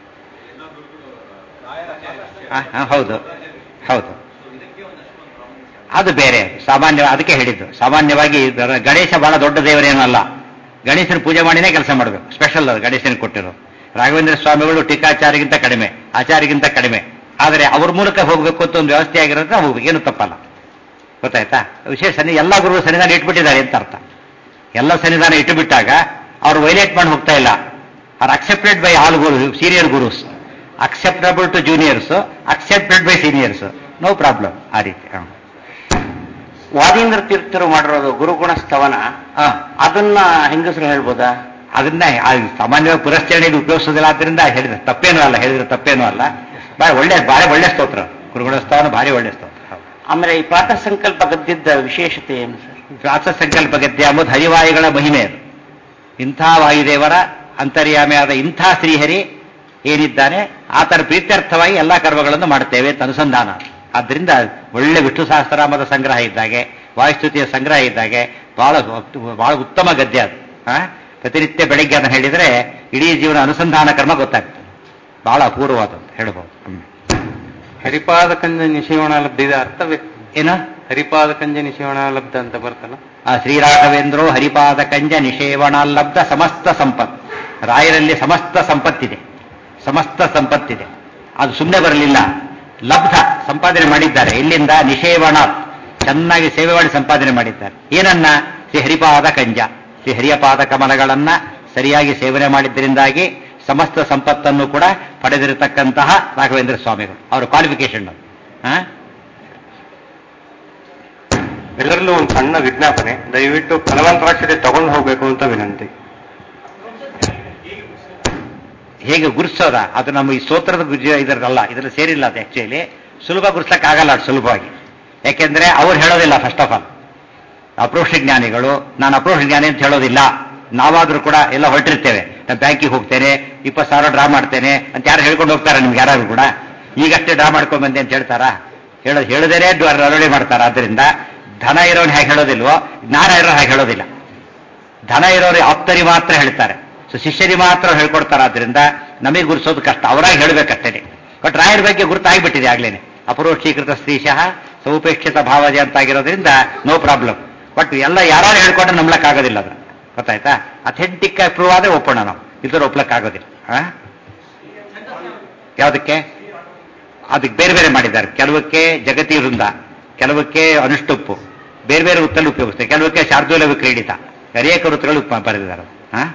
Speaker 2: ಹೌದು ಹೌದು, ಅದು ಬೇರೆ. ಸಾಮಾನ್ಯ ಅದಕ್ಕೆ ಹೇಳಿದ್ದು, ಸಾಮಾನ್ಯವಾಗಿ ಗಣೇಶ ಬಹಳ ದೊಡ್ಡ ದೇವರೇನಲ್ಲ, ಗಣೇಶನ ಪೂಜೆ ಮಾಡಿನೇ ಕೆಲಸ ಮಾಡಬೇಕು. ಸ್ಪೆಷಲ್ ಅದು ಗಣೇಶನ ಕೊಟ್ಟಿರೋ. ರಾಘವೇಂದ್ರ ಸ್ವಾಮಿಗಳು ಟೀಕಾಚಾರ್ಯಗಿಂತ ಕಡಿಮೆ, ಆಚಾರ್ಯಗಿಂತ ಕಡಿಮೆ. ಆದರೆ ಅವ್ರ ಮೂಲಕ ಹೋಗ್ಬೇಕು ಅಂತ ಒಂದು ವ್ಯವಸ್ಥೆ ಆಗಿರೋದ್ರೆ ಹೋಗ್ಬೇಕು, ಏನು ತಪ್ಪಲ್ಲ. ಗೊತ್ತಾಯ್ತಾ? ವಿಶೇಷ ಎಲ್ಲ ಗುರುಗಳು ಸನ್ನಿಧಾನ ಇಟ್ಬಿಟ್ಟಿದ್ದಾರೆ ಅಂತ ಅರ್ಥ. ಎಲ್ಲ ಸನ್ನಿಧಾನ ಇಟ್ಟುಬಿಟ್ಟಾಗ ಅವ್ರು ವೈಲೇಟ್ ಮಾಡಿ ಹೋಗ್ತಾ ಇಲ್ಲ. Are accepted by all guru, senior gurus, acceptable to juniors, accepted by seniors, no problem. ಆ ರೀತಿ.
Speaker 5: ವಾದೀಂದ್ರ ತೀರ್ಥರು ಮಾಡಿರೋದು ಗುರುಗುಣ ಸ್ತವನ, ಅದನ್ನ ಹೆಂಗಸರು ಹೇಳ್ಬೋದಾ?
Speaker 2: ಅದನ್ನ ಸಾಮಾನ್ಯವಾಗಿ ಪುರಸ್ಕರಣೆಗೆ ಉಪಯೋಗಿಸೋದಿಲ್ಲ. ಆದ್ರಿಂದ ಹೇಳಿದ್ರೆ ತಪ್ಪೇನೂ ಅಲ್ಲ, ಹೇಳಿದ್ರೆ ತಪ್ಪೇನೂ ಅಲ್ಲ. ಭಾರಿ ಒಳ್ಳೆ ಸ್ತೋತ್ರ, ಗುರುಗುಣ ಸ್ತವನ ಭಾರಿ ಒಳ್ಳೆ ಸ್ತೋತ್ರ.
Speaker 5: ಆಮೇಲೆ ಈ ಪ್ರಾತಃ ಸಂಕಲ್ಪ ಗದ್ಯದ ವಿಶೇಷತೆ ಏನು ಸರ್?
Speaker 2: ಪ್ರಾತಃ ಸಂಕಲ್ಪ ಗದ್ಯ ಎಂಬುದು ಹರಿವಾಯುಗಳ ಮಹಿಮೆ. ಅದು ಇಂಥ ವಾಯುದೇವರ ಅಂತರ್ಯಾಮಿಯಾದ ಇಂಥ ಶ್ರೀಹರಿ ಏನಿದ್ದಾನೆ ಆತನ ಪ್ರೀತ್ಯರ್ಥವಾಗಿ ಎಲ್ಲಾ ಕರ್ಮಗಳನ್ನು ಮಾಡುತ್ತೇವೆ ಅಂತ ಅನುಸಂಧಾನ. ಆದ್ದರಿಂದ ಒಳ್ಳೆ ವಿಷ್ಣು ಸಹಸ್ರನಾಮದ ಸಂಗ್ರಹ ಇದ್ದಾಗೆ, ವಾಯುಸ್ತುತಿಯ ಸಂಗ್ರಹ ಇದ್ದಾಗೆ ಬಹಳ ಉತ್ತಮ ಗದ್ಯ ಅದು. ಪ್ರತಿನಿತ್ಯ ಬೆಳಿಗ್ಗೆ ಅದನ್ನು ಹೇಳಿದರೆ ಇಡೀ ಜೀವನ ಅನುಸಂಧಾನ ಕರ್ಮ ಗೊತ್ತಾಗ್ತದೆ. ಬಹಳ ಅಪೂರ್ವವಾದಂತ ಹೇಳ್ಬೋದು.
Speaker 4: ಹರಿಪಾದ ಕಂಜ ನಿಷೇವಣ ಲಬ್ಧ, ಇದೆ ಅರ್ಥವೇ
Speaker 2: ಏನು?
Speaker 4: ಹರಿಪಾದ ಕಂಜ ನಿಷೇವಣ ಲಬ್ಧ ಅಂತ ಬರ್ತಲ್ಲ.
Speaker 2: ಶ್ರೀರಾಘವೇಂದ್ರೋ ಹರಿಪಾದ ಕಂಜ ನಿಷೇವಣಾಲಬ್ಧ ಸಮಸ್ತ ಸಂಪತ್. ರಾಯರಲ್ಲಿ ಸಮಸ್ತ ಸಂಪತ್ತಿದೆ, ಸಮಸ್ತ ಸಂಪತ್ತಿದೆ. ಅದು ಸುಮ್ಮನೆ ಬರಲಿಲ್ಲ, ಲಬ್ಧ ಸಂಪಾದನೆ ಮಾಡಿದ್ದಾರೆ. ಇಲ್ಲಿಂದ ನಿಷೇವಣ, ಚೆನ್ನಾಗಿ ಸೇವೆ ಮಾಡಿ ಸಂಪಾದನೆ ಮಾಡಿದ್ದಾರೆ. ಏನನ್ನ? ಶ್ರೀ ಹರಿಪಾದ ಕಂಜ, ಶ್ರೀ ಹರಿಯಪಾದ ಕಮಲಗಳನ್ನ ಸರಿಯಾಗಿ ಸೇವನೆ ಮಾಡಿದ್ದರಿಂದಾಗಿ ಸಮಸ್ತ ಸಂಪತ್ತನ್ನು ಕೂಡ ಪಡೆದಿರತಕ್ಕಂತಹ ರಾಘವೇಂದ್ರ ಸ್ವಾಮಿಗಳು. ಅವರ ಕ್ವಾಲಿಫಿಕೇಶನ್.
Speaker 4: ಎಲ್ಲರಲ್ಲೂ ಒಂದು ಸಣ್ಣ ವಿಜ್ಞಾಪನೆ, ದಯವಿಟ್ಟು ಫಲವಂತರಾಕ್ಷತೆ ತಗೊಂಡು ಹೋಗ್ಬೇಕು ಅಂತ ವಿನಂತಿ.
Speaker 2: ಹೇಗೆ ಗುರುಸೋದ ಅದು ನಮ್ಮ ಈ ಸ್ತೋತ್ರದ ಇದರಲ್ಲ, ಇದರಲ್ಲಿ ಸೇರಿಲ್ಲ. ಅದು ಆಕ್ಚುಲಿ ಸುಲಭ ಗುರುಸಕ್ಕೆ ಆಗಲ್ಲ ಅಷ್ಟು ಸುಲಭವಾಗಿ. ಯಾಕೆಂದ್ರೆ ಅವ್ರು ಹೇಳೋದಿಲ್ಲ. ಫಸ್ಟ್ ಆಫ್ ಆಲ್ ಅಪ್ರೋಷ ಜ್ಞಾನಿಗಳು, ನಾನು ಅಪ್ರೋಷ ಜ್ಞಾನಿ ಅಂತ ಹೇಳೋದಿಲ್ಲ. ನಾವಾದ್ರೂ ಕೂಡ ಎಲ್ಲ ಹೊರಟಿರ್ತೇವೆ, ನಾನು ಬ್ಯಾಂಕಿಗೆ ಹೋಗ್ತೇನೆ, 20,000 ಡ್ರಾ ಮಾಡ್ತೇನೆ ಅಂತ ಯಾರು ಹೇಳ್ಕೊಂಡು ಹೋಗ್ತಾರೆ? ನಿಮ್ಗೆ ಯಾರು ಕೂಡ ಈಗಷ್ಟೇ ಡ್ರಾ ಮಾಡ್ಕೊಂಡ್ ಬಂದೆ ಅಂತ ಹೇಳ್ತಾರಾ? ಹೇಳದೇನೆ ಅಲೋಡಿ ಮಾಡ್ತಾರ. ಆದ್ರಿಂದ ಧನ ಇರೋನು ಹೇಗೆ ಹೇಳೋದಿಲ್ವೋ, ಜ್ಞಾನ ಇರೋರು ಹಾಗೆ ಹೇಳೋದಿಲ್ಲ. ಧನ ಇರೋರು ಆಪ್ತರಿ ಮಾತ್ರ ಹೇಳ್ತಾರೆ, ಶಿಷ್ಯರಿ ಮಾತ್ರ ಹೇಳ್ಕೊಡ್ತಾರೆ. ಆದ್ರಿಂದ ನಮಗೆ ಗುರುಸೋದು ಕಷ್ಟ, ಅವರಾಗಿ ಹೇಳ್ಬೇಕಷ್ಟೇನೆ. ಬಟ್ ರಾಯರ ಬಗ್ಗೆ ಗುರುತಾಗ್ಬಿಟ್ಟಿದೆ ಆಗ್ಲೇನೆ. ಅಪರೋಕ್ಷೀಕೃತ ಶ್ರೀಶಃ ಸೌಪೇಕ್ಷಿತ ಭಾವಜ ಅಂತಾಗಿರೋದ್ರಿಂದ ನೋ ಪ್ರಾಬ್ಲಮ್. ಬಟ್ ಎಲ್ಲ ಯಾರು ಹೇಳ್ಕೊಂಡ್ರೆ ನಂಬ್ಲಕ್ಕಾಗೋದಿಲ್ಲ ಅದನ್ನ, ಗೊತ್ತಾಯ್ತಾ? ಅಥೆಂಟಿಕ್ ಆಗಿ ಪ್ರೂವ್ ಆದ್ರೆ ಒಪ್ಪೋಣ, ನಾವು ಇದ್ರ ಒಪ್ಲಕ್ಕಾಗೋದಿಲ್ಲ. ಯಾವುದಕ್ಕೆ? ಅದಕ್ಕೆ ಬೇರೆ ಬೇರೆ ಮಾಡಿದ್ದಾರೆ. ಕೆಲವಕ್ಕೆ ಜಗತಿ ವೃಂದ, ಕೆಲವಕ್ಕೆ ಅನುಷ್ಟುಪ್ಪು, ಬೇರೆ ಬೇರೆ ವೃತ್ತಲ್ಲಿ ಉಪಯೋಗಿಸ್ತಾರೆ. ಕೆಲವಕ್ಕೆ ಶಾರ್ದೂಲ ವಿಕ್ರೀಡಿತ, ಅನೇಕ ವೃತ್ತಗಳು ಬರೆದಿದ್ದಾರೆ.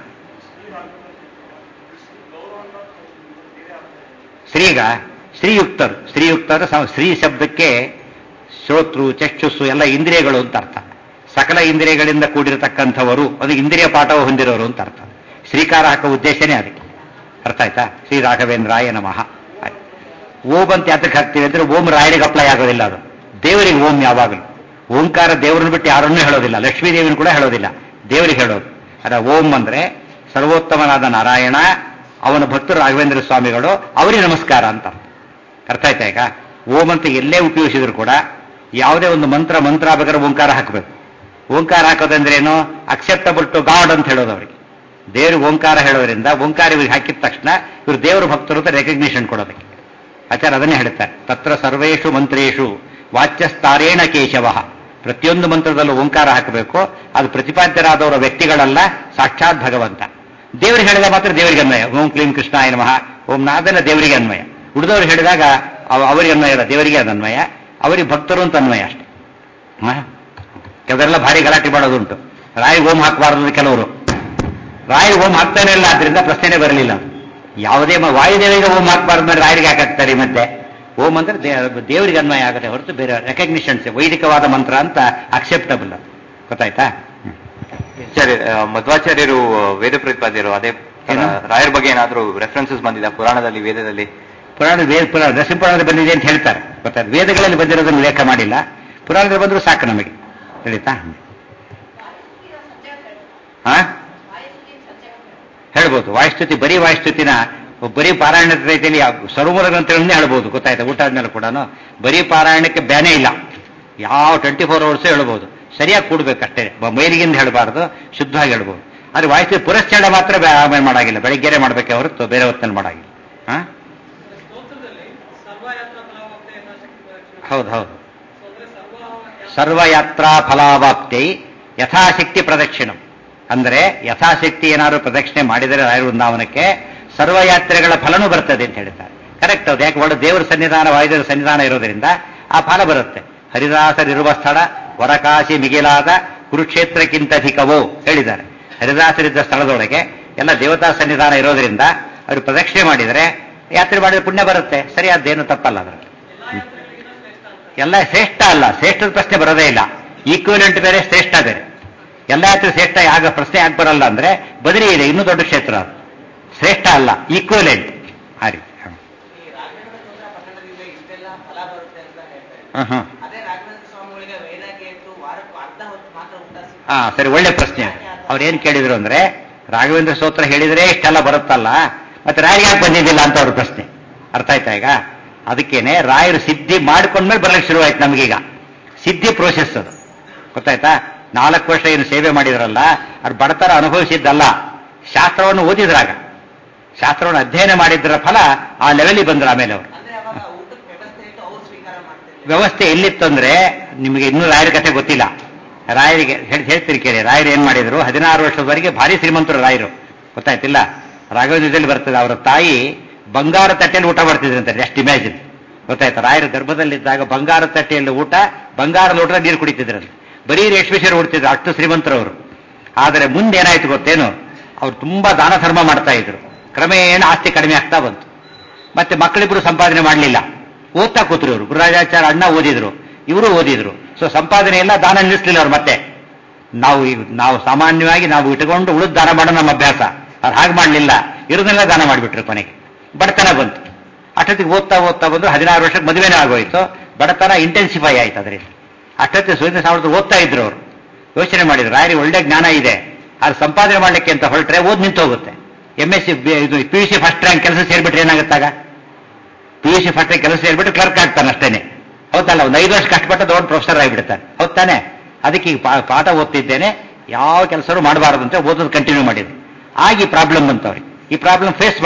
Speaker 2: ಸ್ತ್ರೀಗ ಸ್ತ್ರೀಯುಕ್ತರು, ಸ್ತ್ರೀ ಶಬ್ದಕ್ಕೆ ಶ್ರೋತೃ, ಚಕ್ಷುಸ್ಸು ಎಲ್ಲ ಇಂದ್ರಿಯಗಳು ಅಂತ ಅರ್ಥ. ಸಕಲ ಇಂದ್ರಿಯಗಳಿಂದ ಕೂಡಿರತಕ್ಕಂಥವರು, ಅದು ಇಂದ್ರಿಯ ಪಾಠವು ಹೊಂದಿರೋರು ಅಂತ ಅರ್ಥ. ಶ್ರೀಕಾರ ಹಾಕೋ ಉದ್ದೇಶನೇ ಅದಕ್ಕೆ, ಅರ್ಥ ಆಯ್ತಾ? ಶ್ರೀ ರಾಘವೇಂದ್ರಾಯ ನಮಃ. ಓಂ ಅಂತ ಯಾತಕ್ಕೆ ಹಾಕ್ತೀವಿ ಅಂದ್ರೆ ಓಂ ರಾಯರಿಗೆ ಅಪ್ಲೈ ಆಗೋದಿಲ್ಲ, ಅದು ದೇವರಿಗೆ ಓಂ ಯಾವಾಗಲೂ. ಓಂಕಾರ ದೇವರನ್ನು ಬಿಟ್ಟು ಯಾರನ್ನೂ ಹೇಳೋದಿಲ್ಲ, ಲಕ್ಷ್ಮೀ ದೇವಿಯನ್ನು ಕೂಡ ಹೇಳೋದಿಲ್ಲ, ದೇವರಿಗೆ ಹೇಳೋದು. ಅದ ಓಂ ಅಂದ್ರೆ ಸರ್ವೋತ್ತಮನಾದ ನಾರಾಯಣ, ಅವನ ಭಕ್ತರು ರಾಘವೇಂದ್ರ ಸ್ವಾಮಿಗಳು, ಅವರಿಗೆ ನಮಸ್ಕಾರ ಅಂತ ಅರ್ಥ ಆಯ್ತಾ? ಈಗ ಓಂ ಅಂತ ಎಲ್ಲೇ ಉಪಯೋಗಿಸಿದ್ರು ಕೂಡ ಯಾವುದೇ ಒಂದು ಮಂತ್ರ ಬೇಕಾದ್ರೆ ಓಂಕಾರ ಹಾಕಬೇಕು. ಓಂಕಾರ ಹಾಕೋದಂದ್ರೆ ಏನು? ಅಕ್ಸೆಪ್ಟಬಲ್ ಟು ಗಾಡ್ ಅಂತ ಹೇಳೋದು ಅವರಿಗೆ. ದೇವ್ರಿಗೆ ಓಂಕಾರ ಹೇಳೋದ್ರಿಂದ ಓಂಕಾರ ಇವ್ರಿಗೆ ಹಾಕಿದ ತಕ್ಷಣ ಇವರು ದೇವರ ಭಕ್ತರು ಅಂತ ರೆಕಗ್ನಿಷನ್ ಕೊಡೋದಕ್ಕೆ ಆಚಾರ ಅದನ್ನೇ ಹೇಳ್ತಾರೆ. ತತ್ರ ಸರ್ವೇಷು ಮಂತ್ರೇಶು ವಾಚ್ಯಸ್ತಾರೇಣ ಕೇಶವ. ಪ್ರತಿಯೊಂದು ಮಂತ್ರದಲ್ಲೂ ಓಂಕಾರ ಹಾಕಬೇಕು. ಅದು ಪ್ರತಿಪಾದ್ಯರಾದವರ ವ್ಯಕ್ತಿಗಳಲ್ಲ, ಸಾಕ್ಷಾತ್ ಭಗವಂತ. ದೇವರಿಗೆ ಹೇಳಿದಾಗ ಮಾತ್ರ ದೇವರಿಗೆ ಅನ್ವಯ. ಓಂ ಕ್ಲೀಂ ಕೃಷ್ಣಾಯ ನಮಃ, ಓಂ ನಾದೆಲ್ಲ ದೇವರಿಗೆ ಅನ್ವಯ. ಉಳಿದವ್ರಿಗೆ ಹೇಳಿದಾಗ ಅವರಿಗೆ ಅನ್ವಯ ಇಲ್ಲ, ದೇವರಿಗೆ ಅದು ಅನ್ವಯ. ಅವರಿಗೆ ಭಕ್ತರು ಅಂತ ಅನ್ವಯ ಅಷ್ಟೇ. ಕೆಲವರೆಲ್ಲ ಭಾರಿ ಗಲಾಟೆ ಮಾಡೋದುಂಟು, ರಾಯಿಗೆ ಓಂ ಹಾಕಬಾರದು ಕೆಲವರು. ರಾಯಿಗೆ ಓಂ ಹಾಕ್ತಾನೆ ಇಲ್ಲ, ಆದ್ರಿಂದ ಪ್ರಶ್ನೆನೇ ಬರಲಿಲ್ಲ. ಯಾವುದೇ ವಾಯುದೇವರಿಗೆ ಓಂ ಹಾಕಬಾರ್ದು ಮೇಲೆ ರಾಯರಿಗೆ ಹಾಕಾಕ್ತಾರೆ. ಮತ್ತೆ ಓಂ ಅಂದ್ರೆ ದೇವರಿಗೆ ಅನ್ವಯ ಆಗುತ್ತೆ ಹೊರತು ಬೇರೆ ರೆಕಗ್ನಿಷನ್ಸ್, ವೈದಿಕವಾದ ಮಂತ್ರ ಅಂತ ಅಕ್ಸೆಪ್ಟಬಲ್. ಗೊತ್ತಾಯ್ತಾ?
Speaker 3: ಸರಿ, ಮಧ್ವಾಚಾರ್ಯರು ವೇದ ಪ್ರತಿಪಾದ್ಯರು. ಅದೇ ರಾಯರ ಬಗ್ಗೆ ಏನಾದರೂ ರೆಫರೆನ್ಸಸ್ ಬಂದಿದೆ ಪುರಾಣದಲ್ಲಿ, ವೇದದಲ್ಲಿ?
Speaker 2: ನರಸಿಂಹಪುರಾಣದಲ್ಲಿ ಬಂದಿದೆ ಅಂತ ಹೇಳ್ತಾರೆ. ಗೊತ್ತಾಯ್ತು? ವೇದಗಳಲ್ಲಿ ಬಂದಿರೋದನ್ನು ಉಲ್ಲೇಖ ಮಾಡಿಲ್ಲ, ಪುರಾಣದಲ್ಲಿ ಬಂದರೂ ಸಾಕು ನಮಗೆ. ಹೇಳಿತಾ? ಹೇಳ್ಬೋದು. ವಾಯುಸ್ತುತಿ, ಬರೀ ವಾಯುಸ್ತುತಿನ ಬರೀ ಪಾರಾಯಣ ರೀತಿಯಲ್ಲಿ ಸರ್ವಮೂಲ ಗ್ರಂಥಗಳನ್ನೇ ಹೇಳ್ಬೋದು. ಗೊತ್ತಾಯ್ತಾ? ಊಟ ಆದ್ಮೇಲೆ ಕೂಡ ಬರೀ ಪಾರಾಯಣಕ್ಕೆ ಬ್ಯಾನೇ ಇಲ್ಲ, ಯಾವ 24 hours ಹೇಳ್ಬೋದು. ಸರಿಯಾಗಿ ಕೂಡ್ಬೇಕಷ್ಟೇ, ಮೈಲಿಗಿಂದ ಹೇಳಬಾರ್ದು, ಶುದ್ಧವಾಗಿ ಹೇಳ್ಬೋದು. ಆದ್ರೆ ವಾಯುಸ್ತುತಿ ಪುರಶ್ಚರಣ ಮಾತ್ರ ಮಾಡಾಗಿಲ್ಲ, ಬೆಳಿಗ್ಗೆನೆ ಮಾಡ್ಬೇಕೆ ಹೊರತು ಬೇರೆ ಹೊತ್ತಲ್ಲಿ ಮಾಡಾಗಿಲ್ಲ. ಹೌದು ಹೌದು. ಸರ್ವಯಾತ್ರಾ ಫಲಾವಾಪ್ತಿ ಯಥಾಶಕ್ತಿ ಪ್ರದಕ್ಷಿಣಂ ಅಂದ್ರೆ ಯಥಾಶಕ್ತಿ ಏನಾದ್ರು ಪ್ರದಕ್ಷಿಣೆ ಮಾಡಿದರೆ ರಾಯರ ವೃಂದಾವನಕ್ಕೆ ಸರ್ವಯಾತ್ರೆಗಳ ಫಲನೂ ಬರ್ತದೆ ಅಂತ ಹೇಳ್ತಾರೆ. ಕರೆಕ್ಟ್ ಹೌದು. ಯಾಕೆ? ಒಳ್ಳೆ ದೇವರ ಸನ್ನಿಧಾನ, ವಾಯುದೇವರ ಸನ್ನಿಧಾನ ಇರೋದ್ರಿಂದ ಆ ಫಲ ಬರುತ್ತೆ. ಹರಿದಾಸರಿರುವ ಸ್ಥಳ ವರಕಾಶಿ ಮಿಗಿಲಾದ ಕುರುಕ್ಷೇತ್ರಕ್ಕಿಂತಧಿಕವೋ ಹೇಳಿದ್ದಾರೆ. ಹರಿದಾಸರಿದ್ದ ಸ್ಥಳದೊಳಗೆ ಎಲ್ಲ ದೇವತಾ ಸನ್ನಿಧಾನ ಇರೋದ್ರಿಂದ ಅವರು ಪ್ರದಕ್ಷಿಣೆ ಮಾಡಿದರೆ, ಯಾತ್ರೆ ಮಾಡಿದ್ರೆ ಪುಣ್ಯ ಬರುತ್ತೆ. ಸರಿಯಾದ್ದೇನು ತಪ್ಪಲ್ಲ ಅದರಲ್ಲಿ. ಎಲ್ಲ ಶ್ರೇಷ್ಠ ಅಲ್ಲ, ಶ್ರೇಷ್ಠದ ಪ್ರಶ್ನೆ ಬರೋದೇ ಇಲ್ಲ. ಈಕ್ವಲೆಂಟ್ ಬೇರೆ, ಶ್ರೇಷ್ಠ ಬೇರೆ. ಎಲ್ಲ ಯಾತ್ರೆ ಶ್ರೇಷ್ಠ ಆಗ ಪ್ರಶ್ನೆ ಯಾಕೆ ಬರಲ್ಲ ಅಂದ್ರೆ ಬದಲಿ ಇದೆ, ಇನ್ನೂ ದೊಡ್ಡ ಕ್ಷೇತ್ರ ಅದು. ಶ್ರೇಷ್ಠ ಅಲ್ಲ, ಈಕ್ವಲೆಂಟ್. ಆ ರೀತಿ. ಸರಿ, ಒಳ್ಳೆ ಪ್ರಶ್ನೆ. ಅವ್ರೇನ್ ಕೇಳಿದ್ರು ಅಂದ್ರೆ ರಾಘವೇಂದ್ರ ಸ್ತೋತ್ರ ಹೇಳಿದ್ರೆ ಇಷ್ಟೆಲ್ಲ ಬರುತ್ತಲ್ಲ, ಮತ್ತೆ ರಾಯರಿಗೆ ಯಾಕೆ ಬಂದಿದ್ದಿಲ್ಲ ಅಂತ ಅವ್ರ ಪ್ರಶ್ನೆ. ಅರ್ಥ ಆಯ್ತಾ? ಈಗ ಅದಕ್ಕೇನೆ ರಾಯರು ಸಿದ್ಧಿ ಮಾಡ್ಕೊಂಡ್ಮೇಲೆ ಬರಲಿಕ್ಕೆ ಶುರುವಾಯ್ತು ನಮಗೀಗ. ಸಿದ್ಧಿ ಪ್ರೋಸೆಸ್ ಅದು. ಗೊತ್ತಾಯ್ತಾ? 4 ವರ್ಷ ಏನು ಸೇವೆ ಮಾಡಿದ್ರಲ್ಲ, ಅವ್ರು ಬಡತರ ಅನುಭವಿಸಿದ್ದಲ್ಲ, ಶಾಸ್ತ್ರವನ್ನು ಓದಿದ್ರಾಗ, ಶಾಸ್ತ್ರವನ್ನು ಅಧ್ಯಯನ ಮಾಡಿದ್ರ ಫಲ ಆ ಲೆವೆಲಿಗೆ ಬಂದ್ರು. ಆಮೇಲೆ ಅವರು ವ್ಯವಸ್ಥೆ ಎಲ್ಲಿತ್ತಂದ್ರೆ, ನಿಮಗೆ ಇನ್ನೂ ರಾಯರ ಕಥೆ ಗೊತ್ತಿಲ್ಲ. ರಾಯರಿಗೆ ಹೇಳ್ತೀರಿ ಕೇಳಿ. ರಾಯರು ಏನ್ ಮಾಡಿದ್ರು, 16 ವರ್ಷದವರೆಗೆ ಭಾರಿ ಶ್ರೀಮಂತರು ರಾಯರು. ಗೊತ್ತಾಯ್ತಿಲ್ಲ? ರಾಘವೇಂದ್ರದಲ್ಲಿ ಬರ್ತದೆ, ಅವರ ತಾಯಿ ಬಂಗಾರ ತಟ್ಟೆಯಲ್ಲಿ ಊಟ ಮಾಡ್ತಿದ್ರಂತೆ. Just imagine. ಗೊತ್ತಾಯ್ತಾ? ರಾಯರ ಗರ್ಭದಲ್ಲಿದ್ದಾಗ ಬಂಗಾರ ತಟ್ಟೆಯಲ್ಲಿ ಊಟ, ಬಂಗಾರ ಲೋಟದ ನೀರು ಕುಡಿತಿದ್ರಂತೆ. ಬರೀ ರೇಷ್ಮೆ ಸೀರೆ ಉಡ್ತಿದ್ರು, ಅಷ್ಟು ಶ್ರೀಮಂತರವರು. ಆದರೆ ಮುಂದೆ ಏನಾಯ್ತು ಗೊತ್ತೇನು? ಅವ್ರು ತುಂಬಾ ದಾನ ಧರ್ಮ ಮಾಡ್ತಾ ಇದ್ರು. ಕ್ರಮೇಣ ಆಸ್ತಿ ಕಡಿಮೆ ಆಗ್ತಾ ಬಂತು. ಮತ್ತೆ ಮಕ್ಕಳಿಬ್ರು ಸಂಪಾದನೆ ಮಾಡಲಿಲ್ಲ, ಓದ್ತಾ ಕೂತ್ರು ಇವರು. ಗುರುರಾಜಾಚಾರ್ಯ ಅಣ್ಣ ಓದಿದ್ರು, ಇವರು ಓದಿದ್ರು. ಸೊ ಸಂಪಾದನೆ ಎಲ್ಲ, ದಾನ ನಿಲ್ಲಿಸಲಿಲ್ಲ ಅವ್ರು. ಮತ್ತೆ ನಾವು ಸಾಮಾನ್ಯವಾಗಿ ನಾವು ಇಟ್ಕೊಂಡು ಉಳಿದು ದಾನ ಮಾಡೋ ನಮ್ಮ ಅಭ್ಯಾಸ. ಅವ್ರು ಹಾಗೆ ಮಾಡಲಿಲ್ಲ, ಇರೋದನ್ನೆಲ್ಲ ದಾನ ಮಾಡಿಬಿಟ್ರು. ಕೊನೆಗೆ ಬಡತನ ಬಂತು. ಅಷ್ಟೊತ್ತಿಗೆ ಓದ್ತಾ ಬಂದ್ರು. 16 ವರ್ಷಕ್ಕೆ ಮದುವೆನೇ ಆಗೋಯ್ತು. ಬಡತನ ಇಂಟೆನ್ಸಿಫೈ ಆಯ್ತು ಅದರಿಂದ. ಅಷ್ಟೊತ್ತಿಗೆ ಸುರೇಂದ್ರ ಸಾವಿರದ ಓದ್ತಾ ಇದ್ರು ಅವರು. ಯೋಚನೆ ಮಾಡಿದ್ರು, ರಾಯರಿಗೆ ಒಳ್ಳೆ ಜ್ಞಾನ ಇದೆ, ಅದು ಸಂಪಾದನೆ ಮಾಡ್ಲಿಕ್ಕೆ ಅಂತ ಹೊರಟ್ರೆ ಓದ್ ನಿಂತು ಹೋಗುತ್ತೆ. MSc PUC ಫಸ್ಟ್ ರ್ಯಾಂಕ್ ಕೆಲಸ ಸೇರ್ಬಿಟ್ರೆ ಏನಾಗುತ್ತಾಗ? PUC ಫಸ್ಟ್ ರ್ಯಾಂಕ್ ಕೆಲಸ ಸೇರ್ಬಿಟ್ಟು ಕ್ಲರ್ಕ್ ಆಗ್ತಾನೆ ಅಷ್ಟೇನೆ. ಹೌದಲ್ಲ? ಒಂದು 5 ವರ್ಷ ಕಷ್ಟಪಟ್ಟು ದೊಡ್ಡ ಪ್ರೊಫೆಸರ್ ಆಗಿಬಿಡ್ತಾನೆ. ಹೌದ್ ತಾನೆ? ಅದಕ್ಕೆ ಈಗ ಪಾಠ ಓದ್ತಿದ್ದೇನೆ, ಯಾವ ಕೆಲಸನೂ ಮಾಡಬಾರದು ಅಂತ ಓದೋದು ಕಂಟಿನ್ಯೂ ಮಾಡಿದ್ರು. ಆಗಿ ಪ್ರಾಬ್ಲಮ್ ಬಂತವ್ರಿಗೆ. ಈ ಪ್ರಾಬ್ಲಮ್ ಫೇಸ್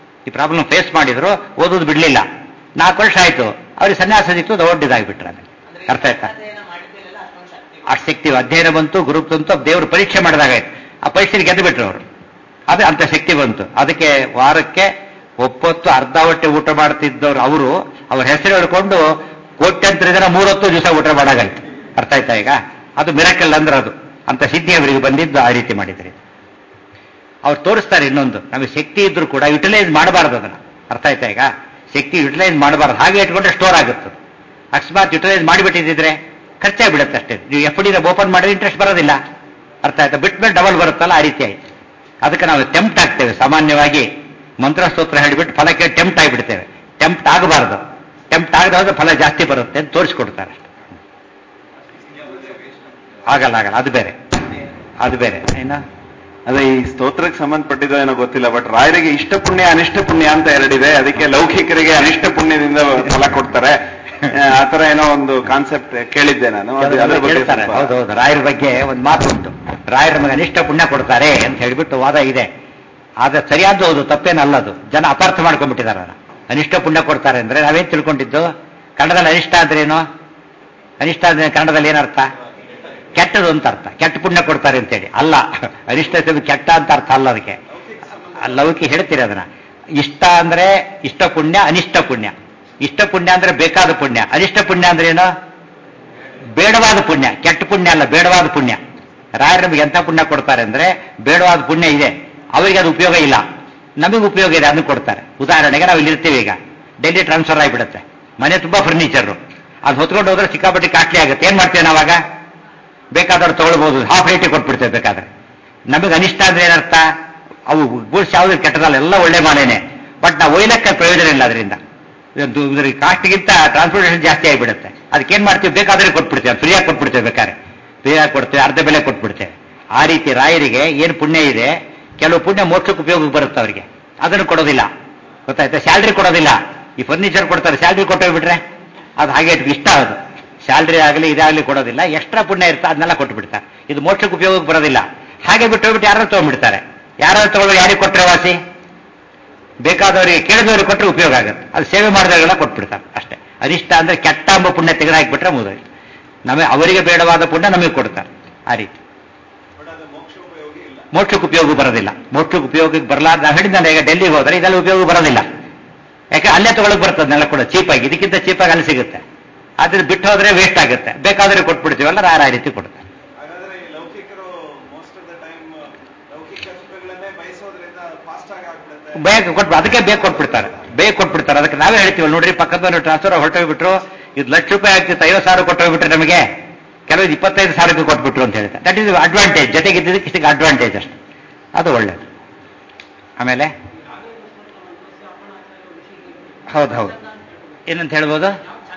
Speaker 2: ಮಾಡಿದ್ರು, ಓದೋದು ಬಿಡ್ಲಿಲ್ಲ. 4 ವರ್ಷ ಆಯ್ತು, ಅವ್ರಿಗೆ ಸನ್ಯಾಸ ಸಿಕ್ತು, ದೊಡ್ಡದಾಗಿಬಿಟ್ರೆ. ಅರ್ಥ ಆಯ್ತಾ? ಆ ಶಕ್ತಿ ಅಧ್ಯಯನ ಬಂತು, ಗ್ರೂಪ್ ಬಂತು, ದೇವರು ಪರೀಕ್ಷೆ ಮಾಡಿದಾಗಾಯ್ತು. ಆ ಪರೀಕ್ಷೆಗೆ ಗೆದ್ದು ಬಿಟ್ರು ಅವರು. ಅದೇ ಅಂತ ಶಕ್ತಿ ಬಂತು. ಅದಕ್ಕೆ ವಾರಕ್ಕೆ ಒಪ್ಪತ್ತು ಅರ್ಧ ಹೊಟ್ಟೆ ಊಟ ಮಾಡ್ತಿದ್ದವ್ರು ಅವರು ಅವ್ರ ಹೆಸರು ಹೇಳ್ಕೊಂಡು ಕೋಟ್ಯಂತರ ಜನ 3 ಹೊತ್ತು ದಿವಸ ಊಟ ಮಾಡಾಗಾಯ್ತು. ಅರ್ಥ ಆಯ್ತಾ ಈಗ? ಅದು ಮಿರಾಕಲ್ ಅಂದ್ರೆ ಅದು ಅಂತ ಸಿದ್ಧಿ ಅವರಿಗೆ ಬಂದಿದ್ದು ಆ ರೀತಿ ಮಾಡಿದ್ರಿ. ಅವ್ರು ತೋರಿಸ್ತಾರೆ ಇನ್ನೊಂದು, ನಮಗೆ ಶಕ್ತಿ ಇದ್ರೂ ಕೂಡ ಯುಟಿಲೈಸ್ ಮಾಡಬಾರ್ದು ಅದನ್ನ. ಅರ್ಥ ಆಯ್ತಾ ಈಗ? ಶಕ್ತಿ ಯುಟಿಲೈಸ್ ಮಾಡಬಾರ್ದು, ಹಾಗೆ ಇಟ್ಕೊಂಡ್ರೆ ಸ್ಟೋರ್ ಆಗುತ್ತೆ. ಅಕಸ್ಮಾತ್ ಯುಟಿಲೈಸ್ ಮಾಡಿಬಿಟ್ಟಿದ್ರೆ ಖರ್ಚಾಗಿ ಬಿಡುತ್ತೆ ಅಷ್ಟೇ. ನೀವು FD ಓಪನ್ ಮಾಡಿದ್ರೆ ಇಂಟ್ರೆಸ್ಟ್ ಬರೋದಿಲ್ಲ. ಅರ್ಥ ಆಯ್ತಾ? ಬಿಟ್ಮೇಲೆ ಡಬಲ್ ಬರುತ್ತಲ್ಲ, ಆ ರೀತಿ ಆಯ್ತು. ಅದಕ್ಕೆ ನಾವು ಟೆಂಪ್ಟ್ ಆಗ್ತೇವೆ. ಸಾಮಾನ್ಯವಾಗಿ ಮಂತ್ರಸ್ತೋತ್ರ ಹೇಳಿಬಿಟ್ಟು ಫಲಕ್ಕೆ ಟೆಂಪ್ಟ್ ಆಗಿಬಿಡ್ತೇವೆ. ಟೆಂಪ್ಟ್ ಆಗಬಾರ್ದು. ಟೆಂಪ್ಟ್ ಆಗದ ಹೋದ್ರೆ ಫಲ ಜಾಸ್ತಿ ಬರುತ್ತೆ ಅಂತ ತೋರಿಸ್ಕೊಡ್ತಾರೆ. ಆಗಲ್ಲ, ಅದು ಬೇರೆ, ಅದು ಬೇರೆ. ಏನ
Speaker 3: ಅದೇ ಈ ಸ್ತೋತ್ರಕ್ಕೆ ಸಂಬಂಧಪಟ್ಟಿದ್ದು ಏನೋ ಗೊತ್ತಿಲ್ಲ, ಬಟ್ ರಾಯರಿಗೆ ಇಷ್ಟ ಪುಣ್ಯ ಅನಿಷ್ಟ ಪುಣ್ಯ ಅಂತ ಎರಡಿದೆ. ಅದಕ್ಕೆ ಲೌಕಿಕರಿಗೆ ಅನಿಷ್ಟ ಪುಣ್ಯದಿಂದ ಫಲ ಕೊಡ್ತಾರೆ, ಆತರ ಏನೋ ಒಂದು ಕಾನ್ಸೆಪ್ಟ್ ಕೇಳಿದ್ದೆ ನಾನು.
Speaker 2: ಹೌದೌದು, ರಾಯರ ಬಗ್ಗೆ ಒಂದು ಮಾತು ಉಂಟು. ರಾಯರ ನಮಗೆ ಅನಿಷ್ಟ ಪುಣ್ಯ ಕೊಡ್ತಾರೆ ಅಂತ ಹೇಳಿಬಿಟ್ಟು ವಾದ ಇದೆ. ಆದ್ರೆ ಸರಿಯಾದ ಹೌದು, ತಪ್ಪೇನಲ್ಲದು. ಜನ ಅಪಾರ್ಥ ಮಾಡ್ಕೊಂಡ್ಬಿಟ್ಟಿದ್ದಾರೆ. ಅನಿಷ್ಟ ಪುಣ್ಯ ಕೊಡ್ತಾರೆ ಅಂದ್ರೆ ನಾವೇನ್ ತಿಳ್ಕೊಂಡಿದ್ದು? ಕನ್ನಡದಲ್ಲಿ ಅನಿಷ್ಟ ಅಂದ್ರೆ ಏನು? ಅನಿಷ್ಟ ಅಂದ್ರೆ ಕನ್ನಡದಲ್ಲಿ ಏನರ್ಥ? ಕೆಟ್ಟದು ಅಂತ ಅರ್ಥ. ಕೆಟ್ಟ ಪುಣ್ಯ ಕೊಡ್ತಾರೆ ಅಂತೇಳಿ ಅಲ್ಲ. ಅನಿಷ್ಟ ಕೆಟ್ಟ ಅಂತ ಅರ್ಥ ಅಲ್ಲ. ಅದಕ್ಕೆ ಲೌಕಿಕ ಹೇಳ್ತೀರಿ ಅದನ್ನ. ಇಷ್ಟ ಅಂದ್ರೆ ಇಷ್ಟ ಪುಣ್ಯ, ಅನಿಷ್ಟ ಪುಣ್ಯ. ಇಷ್ಟ ಪುಣ್ಯ ಅಂದ್ರೆ ಬೇಕಾದ ಪುಣ್ಯ, ಅನಿಷ್ಟ ಪುಣ್ಯ ಅಂದ್ರೆ ಏನು? ಬೇಡವಾದ ಪುಣ್ಯ. ಕೆಟ್ಟ ಪುಣ್ಯ ಅಲ್ಲ, ಬೇಡವಾದ ಪುಣ್ಯ. ರಾಯರು ನಮಗೆ ಎಂಥ ಪುಣ್ಯ ಕೊಡ್ತಾರೆ ಅಂದ್ರೆ ಬೇಡವಾದ ಪುಣ್ಯ ಇದೆ, ಅವರಿಗೆ ಅದು ಉಪಯೋಗ ಇಲ್ಲ, ನಮಗೆ ಉಪಯೋಗ ಇದೆ, ಅದನ್ನು ಕೊಡ್ತಾರೆ. ಉದಾಹರಣೆಗೆ ನಾವು ಇಲ್ಲಿರ್ತೀವಿ, ಈಗ ಡೆಲ್ಲಿ ಟ್ರಾನ್ಸ್ಫರ್ ಆಗಿಬಿಡುತ್ತೆ, ಮನೆ ತುಂಬಾ ಫರ್ನಿಚರ್, ಅದು ಹೊತ್ಕೊಂಡು ಹೋದ್ರೆ ಸಿಕ್ಕಾಪಟ್ಟಿ ಕಾಸ್ಟ್ಲಿ ಆಗುತ್ತೆ. ಏನ್ ಮಾಡ್ತೇವೆ ನಾವಾಗ? ಬೇಕಾದವ್ರು ತಗೊಳ್ಬಹುದು, ಹಾಫ್ ರೇಟಿಗೆ ಕೊಟ್ಬಿಡ್ತೇವೆ ಬೇಕಾದ್ರೆ. ನಮಗೆ ಅನಿಷ್ಟ ಅಂದ್ರೆ ಏನರ್ಥ? ಅವು ಗೂಡ್ಸ್ ಯಾವ್ದು ಕೆಟ್ಟದಲ್ಲ, ಎಲ್ಲ ಒಳ್ಳೆ ಮಾಲೇನೆ, ಬಟ್ ನಾವು ಒಯ್ಲಕ್ಕೆ ಪ್ರಯೋಜನ ಇಲ್ಲ ಅದರಿಂದ. ಕಾಸ್ಟ್ಗಿಂತ ಟ್ರಾನ್ಸ್ಪೋರ್ಟೇಷನ್ ಜಾಸ್ತಿ ಆಗಿಬಿಡುತ್ತೆ. ಅದಕ್ಕೇನ್ ಮಾಡ್ತೀವಿ? ಬೇಕಾದ್ರೆ ಕೊಟ್ಬಿಡ್ತೇವೆ, ಫ್ರೀಯಾಗಿ ಕೊಟ್ಬಿಡ್ತೇವೆ, ಬೇಕಾದ್ರೆ ಫ್ರೀಯಾಗಿ ಕೊಡ್ತೇವೆ, ಅರ್ಧ ಬೆಲೆ ಕೊಟ್ಬಿಡ್ತೇವೆ. ಆ ರೀತಿ ರಾಯರಿಗೆ ಏನು ಪುಣ್ಯ ಇದೆ, ಕೆಲವು ಪುಣ್ಯ ಮೋಕ್ಷಕ್ಕೆ ಉಪಯೋಗಕ್ಕೆ ಬರುತ್ತೆ ಅವರಿಗೆ, ಅದನ್ನು ಕೊಡೋದಿಲ್ಲ. ಗೊತ್ತಾಯ್ತಾ? ಸ್ಯಾಲ್ರಿ ಕೊಡೋದಿಲ್ಲ. ಈ ಫರ್ನಿಚರ್ ಕೊಡ್ತಾರೆ, ಸ್ಯಾಲ್ರಿ ಕೊಟ್ಟೋಗ್ಬಿಟ್ರೆ ಅದು ಹಾಗೆ ಇಷ್ಟ. ಅದು ಸ್ಯಾಲ್ರಿ ಆಗಲಿ ಇದಾಗಲಿ ಕೊಡೋದಿಲ್ಲ, ಎಕ್ಸ್ಟ್ರಾ ಪುಣ್ಯ ಇರುತ್ತೆ, ಅದನ್ನೆಲ್ಲ ಕೊಟ್ಬಿಡ್ತಾರೆ. ಇದು ಮೋಕ್ಷಕ್ಕೆ ಉಪಯೋಗಕ್ಕೆ ಬರೋದಿಲ್ಲ. ಹಾಗೆ ಬಿಟ್ಟು ಹೋಗ್ಬಿಟ್ಟು ಯಾರು ತಗೊಂಡ್ಬಿಡ್ತಾರೆ. ಯಾರು ತಗೊಳ್ಳೋ, ಯಾರಿಗೆ ಕೊಟ್ಟರೆ ವಾಸಿ? ಬೇಕಾದವರಿಗೆ, ಕೇಳಿದವರಿಗೆ ಕೊಟ್ಟರೆ ಉಪಯೋಗ ಆಗುತ್ತೆ. ಅದು ಸೇವೆ ಮಾಡಿದವರೆಲ್ಲ ಕೊಟ್ಬಿಡ್ತಾರೆ ಅಷ್ಟೇ. ಅನಿಷ್ಟ ಅಂದ್ರೆ ಕೆಟ್ಟ ಎಂಬ ಪುಣ್ಯ ತೆಗೆದುಹಾಕಿಬಿಟ್ರೆ ಮುಗಿದೋಯ್ತು. ನಮಗೆ ಅವರಿಗೆ ಬೇಡವಾದ ಪುಣ್ಯ ನಮಗೆ ಕೊಡ್ತಾರೆ. ಆ ರೀತಿ ಮೋಕ್ಷಕ್ಕೆ ಉಪಯೋಗ ಬರೋದಿಲ್ಲ. ಮೋಕ್ಷಕ್ಕೆ ಉಪಯೋಗಕ್ಕೆ ಬರಲಾರ್ದು ನಾವು ಹೇಳಿದ್ನಲ್ಲ, ಈಗ ಡೆಲ್ಲಿಗೆ ಹೋದ್ರೆ ಇದೆಲ್ಲ ಉಪಯೋಗ ಬರೋದಿಲ್ಲ. ಯಾಕೆ ಅಲ್ಲೇ ತಗೊಳಕ್ ಬರ್ತದನ್ನೆಲ್ಲ ಕೂಡ ಚೀಪಾಗಿ, ಇದಕ್ಕಿಂತ ಚೀಪಾಗಿ ಅಲ್ಲಿ ಸಿಗುತ್ತೆ. ಆದ್ರೆ ಬಿಟ್ಟು ಹೋದ್ರೆ ವೇಸ್ಟ್ ಆಗುತ್ತೆ. ಬೇಕಾದ್ರೆ ಕೊಟ್ಬಿಡ್ತೀವಲ್ಲ, ಆ ರೀತಿ ಕೊಡ್ತಾರೆ. ಅದಕ್ಕೆ ಬೇಗ ಕೊಟ್ಬಿಡ್ತಾರೆ, ಬೇಗ ಕೊಟ್ಬಿಡ್ತಾರೆ. ಅದಕ್ಕೆ ನಾವೇ ಹೇಳ್ತೀವಿ ನೋಡ್ರಿ, ಪಕ್ಕದ ಟ್ರಾನ್ಸ್ಫರ್ ಹೊರಟೋಗ್ಬಿಟ್ರು, ಇದು ಲಕ್ಷ ರೂಪಾಯಿ ಆಗ್ತಿತ್ತು, 50,000 ಕೊಟ್ಟೋಗ್ಬಿಟ್ರೆ ನಮಗೆ, ಕೆಲವರು 25,000 ಕೊಟ್ಬಿಟ್ರು ಅಂತ ಹೇಳ್ತಾರೆ. That is advantage. ಜೊತೆಗೆ ಇದ್ದಿದ್ದಕ್ಕೆ ಇಷ್ಟಕ್ಕೆ ಅಡ್ವಾಂಟೇಜ್ ಅಷ್ಟೇ, ಅದು ಒಳ್ಳೇದು. ಆಮೇಲೆ ಹೌದು, ಏನಂತ ಹೇಳ್ಬೋದು?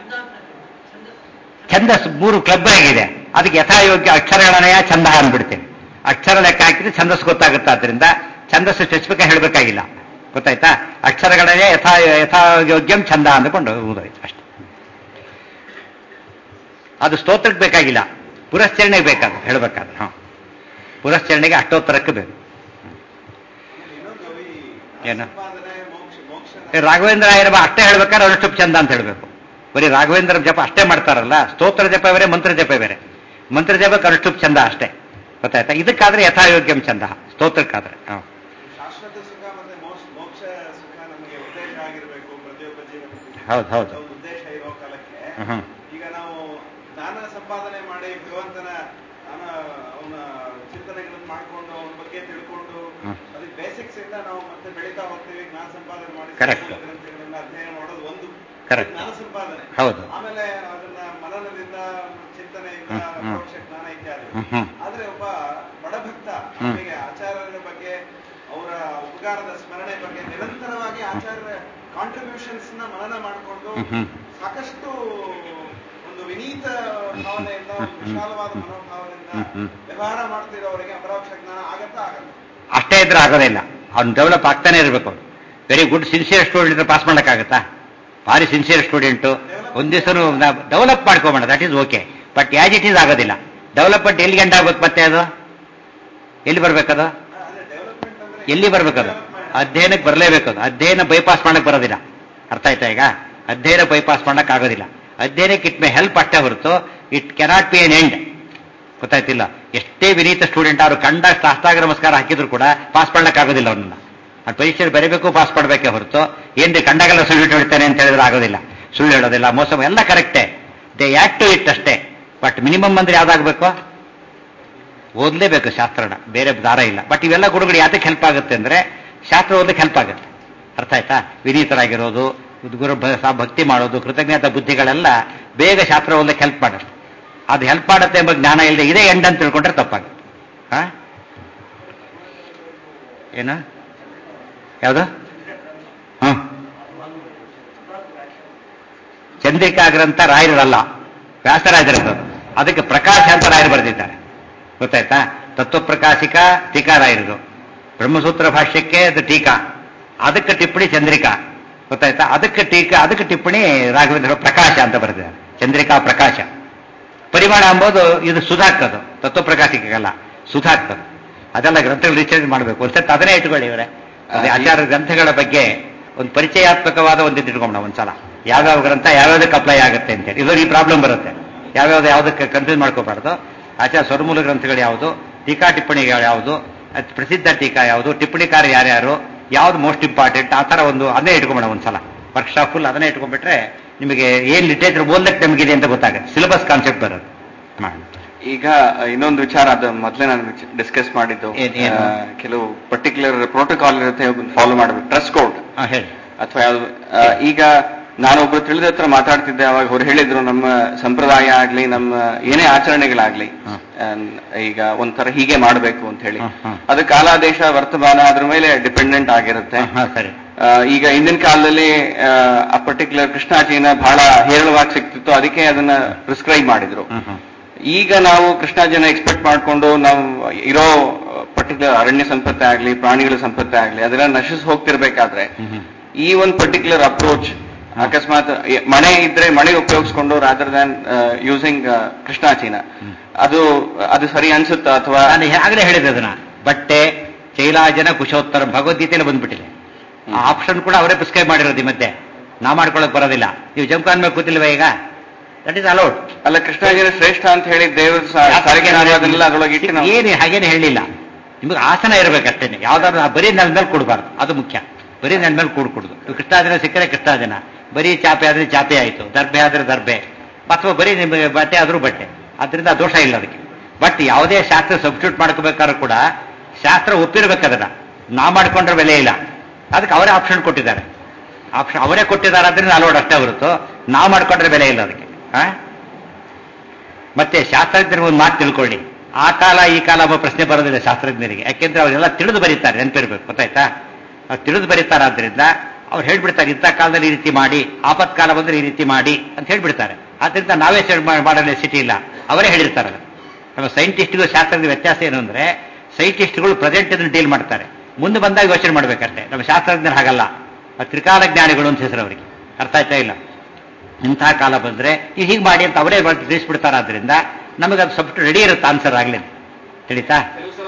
Speaker 2: ಛಂದಸ್ 3 ಕ್ಲಬ್ ಆಗಿದೆ. ಅದಕ್ಕೆ ಯಥಾಯೋಗ್ಯ ಅಕ್ಷರಗಣನೆಯ ಛಂದ ಅಂದ್ಬಿಡ್ತೇನೆ. ಅಕ್ಷರ ಲೆಕ್ಕ ಹಾಕಿದ್ರೆ ಛಂದಸ್ ಗೊತ್ತಾಗುತ್ತೆ. ಆದ್ರಿಂದ ಛಂದಸ್ಸು ಸ್ಪೆಸಿಫಿಕ್ ಆಗಿ ಹೇಳಬೇಕಾಗಿಲ್ಲ. ಗೊತ್ತಾಯ್ತಾ? ಅಕ್ಷರಗಣನೆ ಯಥಾಯೋಗ್ಯಂ ಛಂದ ಅಂದ್ಕೊಂಡು ಓದೋಯ್ತು ಅಷ್ಟೇ. ಅದು ಸ್ತೋತ್ರಕ್ಕೆ ಬೇಕಾಗಿಲ್ಲ, ಪುರಶ್ಚರಣೆಗೆ ಬೇಕಾದ್ರೆ ಹೇಳಬೇಕಾದ್ರೆ. ಪುರಶ್ಚರಣೆಗೆ ಅಷ್ಟೋತ್ತರಕ್ಕೆ ಬೇಕು. ಏನು ರಾಘವೇಂದ್ರ ರಾಯರ ಅಷ್ಟೇ ಹೇಳ್ಬೇಕಾದ್ರೆ ಅನುಷ್ಠುಪ್ ಚಂದ ಅಂತ ಹೇಳ್ಬೇಕು. ಬರೀ ರಾಘವೇಂದ್ರ ಜಪ ಅಷ್ಟೇ ಮಾಡ್ತಾರಲ್ಲ, ಸ್ತೋತ್ರ ಜಪ ಬೇರೆ, ಮಂತ್ರ ಜಪ ಬೇರೆ. ಮಂತ್ರ ಜಪಕ್ಕೆ ಅನುಷ್ಠುಪ್ ಚಂದ ಅಷ್ಟೇ. ಗೊತ್ತಾಯ್ತಾ? ಇದಕ್ಕಾದ್ರೆ ಯಥಾಯೋಗ್ಯಂ ಚಂದ, ಸ್ತೋತ್ರಕ್ಕಾದ್ರೆ. ಹೌದು.
Speaker 3: ಈಗ ನಾವು ಜ್ಞಾನ ಸಂಪಾದನೆ ಮಾಡಿ ಭಗವಂತನ ಅವನ ಚಿಂತನೆಗಳನ್ನು ಮಾಡ್ಕೊಂಡು ಅವನ ಬಗ್ಗೆ ತಿಳ್ಕೊಂಡು ಅದಕ್ಕೆ ಬೇಸಿಕ್ಸ್ ಇಂದ ನಾವು ಮತ್ತೆ ಬೆಳೀತಾ ಹೋಗ್ತೀವಿ. ಜ್ಞಾನ ಸಂಪಾದನೆ ಮಾಡಿ ಗ್ರಂಥಗಳನ್ನ ಅಧ್ಯಯನ ಮಾಡೋದು ಒಂದು ಜ್ಞಾನ ಸಂಪಾದನೆ.
Speaker 2: ಹೌದು.
Speaker 3: ಆಮೇಲೆ ಅದನ್ನ ಮನನದಿಂದ, ಚಿಂತನೆಯಿಂದ, ಪರೋಕ್ಷ ಜ್ಞಾನ ಇತ್ಯಾದಿ. ಆದ್ರೆ ಒಬ್ಬ ಬಡಭಕ್ತ ಅವನಿಗೆ ಆಚಾರ್ಯರ ಬಗ್ಗೆ, ಅವರ ಉಪಕಾರದ ಸ್ಮರಣೆ ಬಗ್ಗೆ ನಿರಂತರವಾಗಿ ಆಚಾರ್ಯರ ಕಾಂಟ್ರಿಬ್ಯೂಷನ್ಸ್ ನ ಮನನ ಮಾಡಿಕೊಂಡು ಸಾಕಷ್ಟು ಒಂದು ವಿನೀತ ಭಾವನೆಯಿಂದ, ವಿಶಾಲವಾದ ಮನೋಭಾವನೆಯಿಂದ ವ್ಯವಹಾರ ಮಾಡ್ತಿರೋವರಿಗೆ ಅಪರೋಕ್ಷ ಜ್ಞಾನ ಆಗತ್ತಾ?
Speaker 2: ಅಷ್ಟೇ ಇದ್ರೆ ಆಗೋದಿಲ್ಲ. ಅವ್ನು ಡೆವಲಪ್ ಆಗ್ತಾನೆ ಇರಬೇಕು. Very good sincere student pass ಮಾಡೋಕ್ಕಾಗತ್ತಾ? ಭಾರಿ ಸಿನ್ಸಿಯರ್ ಸ್ಟೂಡೆಂಟು ಒಂದ್ ದಿವಸ ಡೆವಲಪ್ ಮಾಡ್ಕೋಬೇಡ, that is okay. But as it is ಆಗೋದಿಲ್ಲ. ಡೆವಲಪ್ಮೆಂಟ್ ಎಲ್ಲಿ ಗಂಟ ಆಗುತ್ತೆ? ಮತ್ತೆ ಅದು ಎಲ್ಲಿ ಬರ್ಬೇಕದು? ಎಲ್ಲಿ ಬರ್ಬೇಕದು? ಅಧ್ಯಯನಕ್ಕೆ ಬರಲೇಬೇಕದು. ಅಧ್ಯಯನ ಬೈಪಾಸ್ ಮಾಡಕ್ ಬರೋದಿಲ್ಲ. ಅರ್ಥ ಆಯ್ತಾ? ಈಗ ಅಧ್ಯಯನ ಬೈಪಾಸ್ ಮಾಡಕ್ ಆಗೋದಿಲ್ಲ. ಅಧ್ಯಯನಕ್ಕೆ ಇಟ್ ಮೇ ಹೆಲ್ಪ್ ಅಷ್ಟೇ ಹೊರತು it cannot be an end. ಗೊತ್ತಾಯ್ತಿಲ್ಲ? ಎಷ್ಟೇ ವಿನೀತ ಸ್ಟೂಡೆಂಟ್ ಅವರು ಕಂಡ ಸಾಷ್ಟಾಂಗ ನಮಸ್ಕಾರ ಹಾಕಿದ್ರು ಕೂಡ ಪಾಸ್ ಮಾಡ್ಲಿಕ್ಕಾಗೋದಿಲ್ಲ ಅವನನ್ನ. ಆ ಪರೀಕ್ಷೆ ಬರೀಬೇಕು, ಪಾಸ್ ಮಾಡಬೇಕೇ ಹೊರತು ಏನ್ರಿ ಕಂಡಾಗೆಲ್ಲ ಸುಳ್ಳು ಹೇಳ್ತಾನೆ ಅಂತ ಹೇಳಿದ್ರೆ ಆಗೋದಿಲ್ಲ. ಸುಳ್ಳು ಹೇಳೋದಿಲ್ಲ, ಮೋಸ ಎಲ್ಲ ಕರೆಕ್ಟೇ, ದೇ ಆಕ್ಟ್ ಟು ಇಟ್ ಅಷ್ಟೇ. ಬಟ್ ಮಿನಿಮಮ್ ಅಂದ್ರೆ ಯಾವ್ದಾಗಬೇಕು? ಓದಲೇಬೇಕು ಶಾಸ್ತ್ರನ, ಬೇರೆ ದಾರ ಇಲ್ಲ. ಬಟ್ ಇವೆಲ್ಲ ಗುರುಗಳು ಯಾತಕ್ಕೆ ಹೆಲ್ಪ್ ಆಗುತ್ತೆ ಅಂದ್ರೆ ಶಾಸ್ತ್ರ ಓದಲಿಕ್ಕೆ ಹೆಲ್ಪ್ ಆಗುತ್ತೆ. ಅರ್ಥ ಆಯ್ತಾ? ವಿನೀತರಾಗಿರೋದು, ಗುರು ಭಕ್ತಿ ಮಾಡೋದು, ಕೃತಜ್ಞತಾ ಬುದ್ಧಿಗಳೆಲ್ಲ ಬೇಗ ಶಾಸ್ತ್ರ ಓದಲಿಕ್ಕೆ ಹೆಲ್ಪ್ ಮಾಡುತ್ತೆ. ಅದು ಹೆಲ್ಪ್ ಮಾಡುತ್ತೆ ಎಂಬ ಜ್ಞಾನ ಇಲ್ಲದೆ ಇದೇ ಎಂಡ್ ಅಂತ ತಿಳ್ಕೊಂಡ್ರೆ ತಪ್ಪಾಗುತ್ತೆ. ಏನು ಯಾವುದು? ಚಂದ್ರಿಕಾ ಗ್ರಂಥ ರಾಯರಲ್ಲ, ವ್ಯಾಸರಾಜರದ್ದು. ಅದಕ್ಕೆ ಪ್ರಕಾಶ ಅಂತ ರಾಯರು ಬರೆದಿದ್ದಾರೆ. ಗೊತ್ತಾಯ್ತಾ? ತತ್ವಪ್ರಕಾಶಿಕ ಟೀಕಾ ರಾಯರದು. ಬ್ರಹ್ಮಸೂತ್ರ ಭಾಷ್ಯಕ್ಕೆ ಅದು ಟೀಕಾ, ಅದಕ್ಕೆ ಟಿಪ್ಪಣಿ ಚಂದ್ರಿಕಾ. ಗೊತ್ತಾಯ್ತಾ? ಅದಕ್ಕೆ ಟೀಕಾ, ಅದಕ್ಕೆ ಟಿಪ್ಪಣಿ ರಾಘವೇಂದ್ರ ಪ್ರಕಾಶ ಅಂತ ಬರೆದಿದ್ದಾರೆ. ಚಂದ್ರಿಕಾ ಪ್ರಕಾಶ. ಪರಿಮಾಣ ಎಂಬುದು ಇದು ಸುಧಾಕ್ತದು, ತತ್ವಪ್ರಕಾಶಿಕಲ್ಲ, ಸುಧಾಕ್ತದು. ಅದೆಲ್ಲ ಗ್ರಂಥಗಳು ರಿಸರ್ಚ್ ಮಾಡಬೇಕು. ಒಂದ್ಸತಿ ಅದನ್ನೇ ಇಟ್ಕೊಳ್ಳಿ ಇವರೇ. ಆಚಾರ್ಯ ಗ್ರಂಥಗಳ ಬಗ್ಗೆ ಒಂದು ಪರಿಚಯಾತ್ಮಕವಾದ ಒಂದಿದ್ದು ಇಟ್ಕೊಂಡ ಒಂದ್ಸಲ, ಯಾವ್ಯಾವ ಗ್ರಂಥ ಯಾವ್ಯಾವ್ದಕ್ಕೆ ಅಪ್ಲೈ ಆಗುತ್ತೆ ಅಂತೇಳಿ. ಇವಾಗ ಈ ಪ್ರಾಬ್ಲಮ್ ಬರುತ್ತೆ. ಯಾವುದಕ್ಕೆ ಕನ್ಫ್ಯೂಸ್ ಮಾಡ್ಕೋಬಾರ್ದು. ಆಚಾರ್ಯ ಸ್ವರಮೂಲ ಗ್ರಂಥಗಳು ಯಾವುದು, ಟೀಕಾ ಟಿಪ್ಪಣಿಗಳು ಯಾವುದು, ಪ್ರಸಿದ್ಧ ಟೀಕಾ ಯಾವುದು, ಟಿಪ್ಪಣಿಕಾರ ಯಾರ್ಯಾರು, ಯಾವ್ದು ಮೋಸ್ಟ್ ಇಂಪಾರ್ಟೆಂಟ್, ಆ ಥರ ಒಂದು ಅದನ್ನೇ ಇಟ್ಕೊಂಬೇಡ ಒಂದ್ಸಲ. ವರ್ಕ್ಶಾಪ್ ಫುಲ್ ಅದನ್ನೇ ಇಟ್ಕೊಂಡ್ಬಿಟ್ರೆ ನಿಮಗೆ ಏನ್ ಲಿಟರೇಚರ್ ಓದ್ಲಿಕ್ಕೆ ನಮಗಿದೆ ಅಂತ ಗೊತ್ತಾಗುತ್ತೆ. ಸಿಲೆಬಸ್ ಕಾನ್ಸೆಪ್ಟ್ ಬರುತ್ತೆ.
Speaker 3: ಈಗ ಇನ್ನೊಂದು ವಿಚಾರ, ಅದು ಮೊದಲೇ ನಾನು ಡಿಸ್ಕಸ್ ಮಾಡಿದ್ದು, ಕೆಲವು ಪರ್ಟಿಕ್ಯುಲರ್ ಪ್ರೋಟೋಕಾಲ್ ಇರುತ್ತೆ, ಫಾಲೋ ಮಾಡಬೇಕು. ಡ್ರೆಸ್ ಕೋಡ್ ಅಥವಾ ಯಾವ್ದು. ಈಗ ನಾನೊಬ್ರು ತಿಳಿದ ಹತ್ರ ಮಾತಾಡ್ತಿದ್ದೆ, ಅವಾಗ ಅವ್ರು ಹೇಳಿದ್ರು ನಮ್ಮ ಸಂಪ್ರದಾಯ ಆಗ್ಲಿ, ನಮ್ಮ ಏನೇ ಆಚರಣೆಗಳಾಗ್ಲಿ ಈಗ ಒಂಥರ ಹೀಗೆ ಮಾಡಬೇಕು ಅಂತ ಹೇಳಿ. ಅದು ಕಾಲಾದೇಶ ವರ್ತಮಾನ ಅದ್ರ ಮೇಲೆ ಡಿಪೆಂಡೆಂಟ್ ಆಗಿರುತ್ತೆ. ಈಗ ಹಿಂದಿನ ಕಾಲದಲ್ಲಿ ಆ ಪರ್ಟಿಕ್ಯುಲರ್ ಕೃಷ್ಣಾಜಿನ ಬಹಳ ಹೇರಳವಾಗಿ ಸಿಕ್ತಿತ್ತು, ಅದಕ್ಕೆ ಅದನ್ನ ಪ್ರಿಸ್ಕ್ರೈಬ್ ಮಾಡಿದ್ರು. ಈಗ ನಾವು ಕೃಷ್ಣಾಜಿನ ಎಕ್ಸ್ಪೆಕ್ಟ್ ಮಾಡ್ಕೊಂಡು ನಾವು ಇರೋ ಪರ್ಟಿಕ್ಯುಲರ್ ಅರಣ್ಯ ಸಂಪತ್ತೇ ಆಗ್ಲಿ, ಪ್ರಾಣಿಗಳ ಸಂಪತ್ತೇ ಆಗ್ಲಿ, ಅದೆಲ್ಲ ನಶಿಸಿ ಹೋಗ್ತಿರ್ಬೇಕಾದ್ರೆ ಈ ಒಂದು ಪರ್ಟಿಕ್ಯುಲರ್ ಅಪ್ರೋಚ್, ಅಕಸ್ಮಾತ್ ಮಣೆ ಇದ್ರೆ ಮಣೆ ಉಪಯೋಗಿಸ್ಕೊಂಡು ರಾದರ್ ದ್ಯಾನ್ ಯೂಸಿಂಗ್ ಕೃಷ್ಣಾಜಿನ, ಅದು ಸರಿ ಅನ್ಸುತ್ತಾ? ಅಥವಾ
Speaker 2: ನಾನು ಆಗಲೇ ಹೇಳಿದೆ ಅದನ್ನ, ಬಟ್ಟೆ ಚೈಲಾಜನ ಕುಶೋತ್ತರ ಭಗವದ್ಗೀತೆಯಲ್ಲಿ ಬಂದ್ಬಿಟ್ಟಿದೆ. ಆ ಆಪ್ಷನ್ ಕೂಡ ಅವರೇ ಪ್ರಿಸ್ಕ್ರೈಬ್ ಮಾಡಿರೋದು. ಮತ್ತೆ ನಾ ಮಾಡ್ಕೊಳಕ್ ಬರೋದಿಲ್ಲ. ನೀವು ಜಂಕಾನ್ ಮೇಲೆ ಕೂತಿಲ್ವ ಈಗ? That is allowed.
Speaker 3: ಅಲ್ಲ, ಕೃಷ್ಣಾಜಿನ ಶ್ರೇಷ್ಠ ಅಂತ ಹೇಳಿ ದೇವರ ಸಾರಿಗೆ ಅದರೊಳಗೆ ಇಟ್ಟು
Speaker 2: ಏನು ಹಾಗೇನೆ ಹೇಳಿಲ್ಲ. ನಿಮಗೆ ಆಸನ ಇರಬೇಕಷ್ಟೇನೆ. ಯಾವ್ದಾದ್ರು ಬರೀ ನೆಲ ಮೇಲೆ ಕೊಡಬಾರ್ದು, ಅದು ಮುಖ್ಯ. ಬರೀ ನೆಲ ಮೇಲೆ ಕೂಡ್ಕೊಡುದು. ಕೃಷ್ಣಾಜಿನ ಸಿಕ್ಕರೆ ಕೃಷ್ಣಾಜಿನ, ಬರೀ ಚಾಪೆ ಆದ್ರೆ ಚಾಪೆ ಆಯಿತು, ದರ್ಬೆ ಆದ್ರೆ ದರ್ಬೆ, ಅಥವಾ ಬರೀ ನಿಮಗೆ ಬಟ್ಟೆ ಆದ್ರೂ ಬಟ್ಟೆ. ಅದರಿಂದ ದೋಷ ಇಲ್ಲ ಅದಕ್ಕೆ. ಬಟ್ ಯಾವುದೇ ಶಾಸ್ತ್ರ ಸಬ್ಸ್ಟಿಟ್ಯೂಟ್ ಮಾಡ್ಕೋಬೇಕಾದ್ರೂ ಕೂಡ ಶಾಸ್ತ್ರ ಒಪ್ಪಿರ್ಬೇಕದನ್ನ. ನಾ ಮಾಡ್ಕೊಂಡ್ರೆ ಬೆಲೆ ಇಲ್ಲ. ಅದಕ್ಕೆ ಅವರೇ ಆಪ್ಷನ್ ಕೊಟ್ಟಿದ್ದಾರೆ. ಆಪ್ಷನ್ ಅವರೇ ಕೊಟ್ಟಿದ್ದಾರೆ, ಅದರಿಂದ ಅಲೋಡ್ ಅಷ್ಟೇ ಹೊರತು ನಾವು ಮಾಡ್ಕೊಂಡ್ರೆ ಬೆಲೆ ಇಲ್ಲ ಅದಕ್ಕೆ. ಮತ್ತೆ ಶಾಸ್ತ್ರಜ್ಞರಿಗೆ ಒಂದು ಮಾತು ತಿಳ್ಕೊಳ್ಳಿ, ಆ ಕಾಲ ಈ ಕಾಲ ಎಂಬ ಪ್ರಶ್ನೆ ಬರೋದಿಲ್ಲ ಶಾಸ್ತ್ರಜ್ಞರಿಗೆ. ಯಾಕೆಂದ್ರೆ ಅವರೆಲ್ಲ ತಿಳಿದು ಬರೀತಾರೆ, ನೆನಪಿರ್ಬೇಕು. ಗೊತ್ತಾಯ್ತಾ? ಅವ್ರು ತಿಳಿದು ಬರೀತಾರೆ. ಆದ್ರಿಂದ ಅವ್ರು ಹೇಳ್ಬಿಡ್ತಾರೆ, ಇಂಥ ಕಾಲದಲ್ಲಿ ಈ ರೀತಿ ಮಾಡಿ, ಆಪತ್ಕಾಲ ಬಂದ್ರೆ ಈ ರೀತಿ ಮಾಡಿ ಅಂತ ಹೇಳ್ಬಿಡ್ತಾರೆ. ಆದ್ರಿಂದ ನಾವೇ ಮಾಡೋ ಸಿಟಿ ಇಲ್ಲ, ಅವರೇ ಹೇಳಿರ್ತಾರೆ. ನಮ್ಮ ಸೈಂಟಿಸ್ಟ್ಗೂ ಶಾಸ್ತ್ರದ ವ್ಯತ್ಯಾಸ ಏನು ಅಂದ್ರೆ, ಸೈಂಟಿಸ್ಟ್ಗಳು ಪ್ರೆಸೆಂಟ್ ಇದನ್ನು ಡೀಲ್ ಮಾಡ್ತಾರೆ, ಮುಂದೆ ಬಂದಾಗ ಯೋಚನೆ ಮಾಡ್ಬೇಕಷ್ಟೇ. ನಮ್ಮ ಶಾಸ್ತ್ರಜ್ಞರು ಹಾಗಲ್ಲ, ತ್ರಿಕಾಲ ಜ್ಞಾನಿಗಳು ಅಂತ ಹೆಸರು ಅವರಿಗೆ. ಅರ್ಥ ಆಯ್ತಾ ಇಲ್ಲ? ಇಂತಹ ಕಾಲ ಬಂದ್ರೆ ಈಗ ಹೀಗೆ ಮಾಡಿ ಅಂತ ಅವರೇ ತಿಳಿಸ್ಬಿಡ್ತಾರೆ. ಆದ್ರಿಂದ ನಮಗೆ ಅದು ಸ್ವಲ್ಪ ರೆಡಿ ಇರುತ್ತೆ ಆನ್ಸರ್ ಆಗ್ಲಿ. ತಿಳಿತಾ?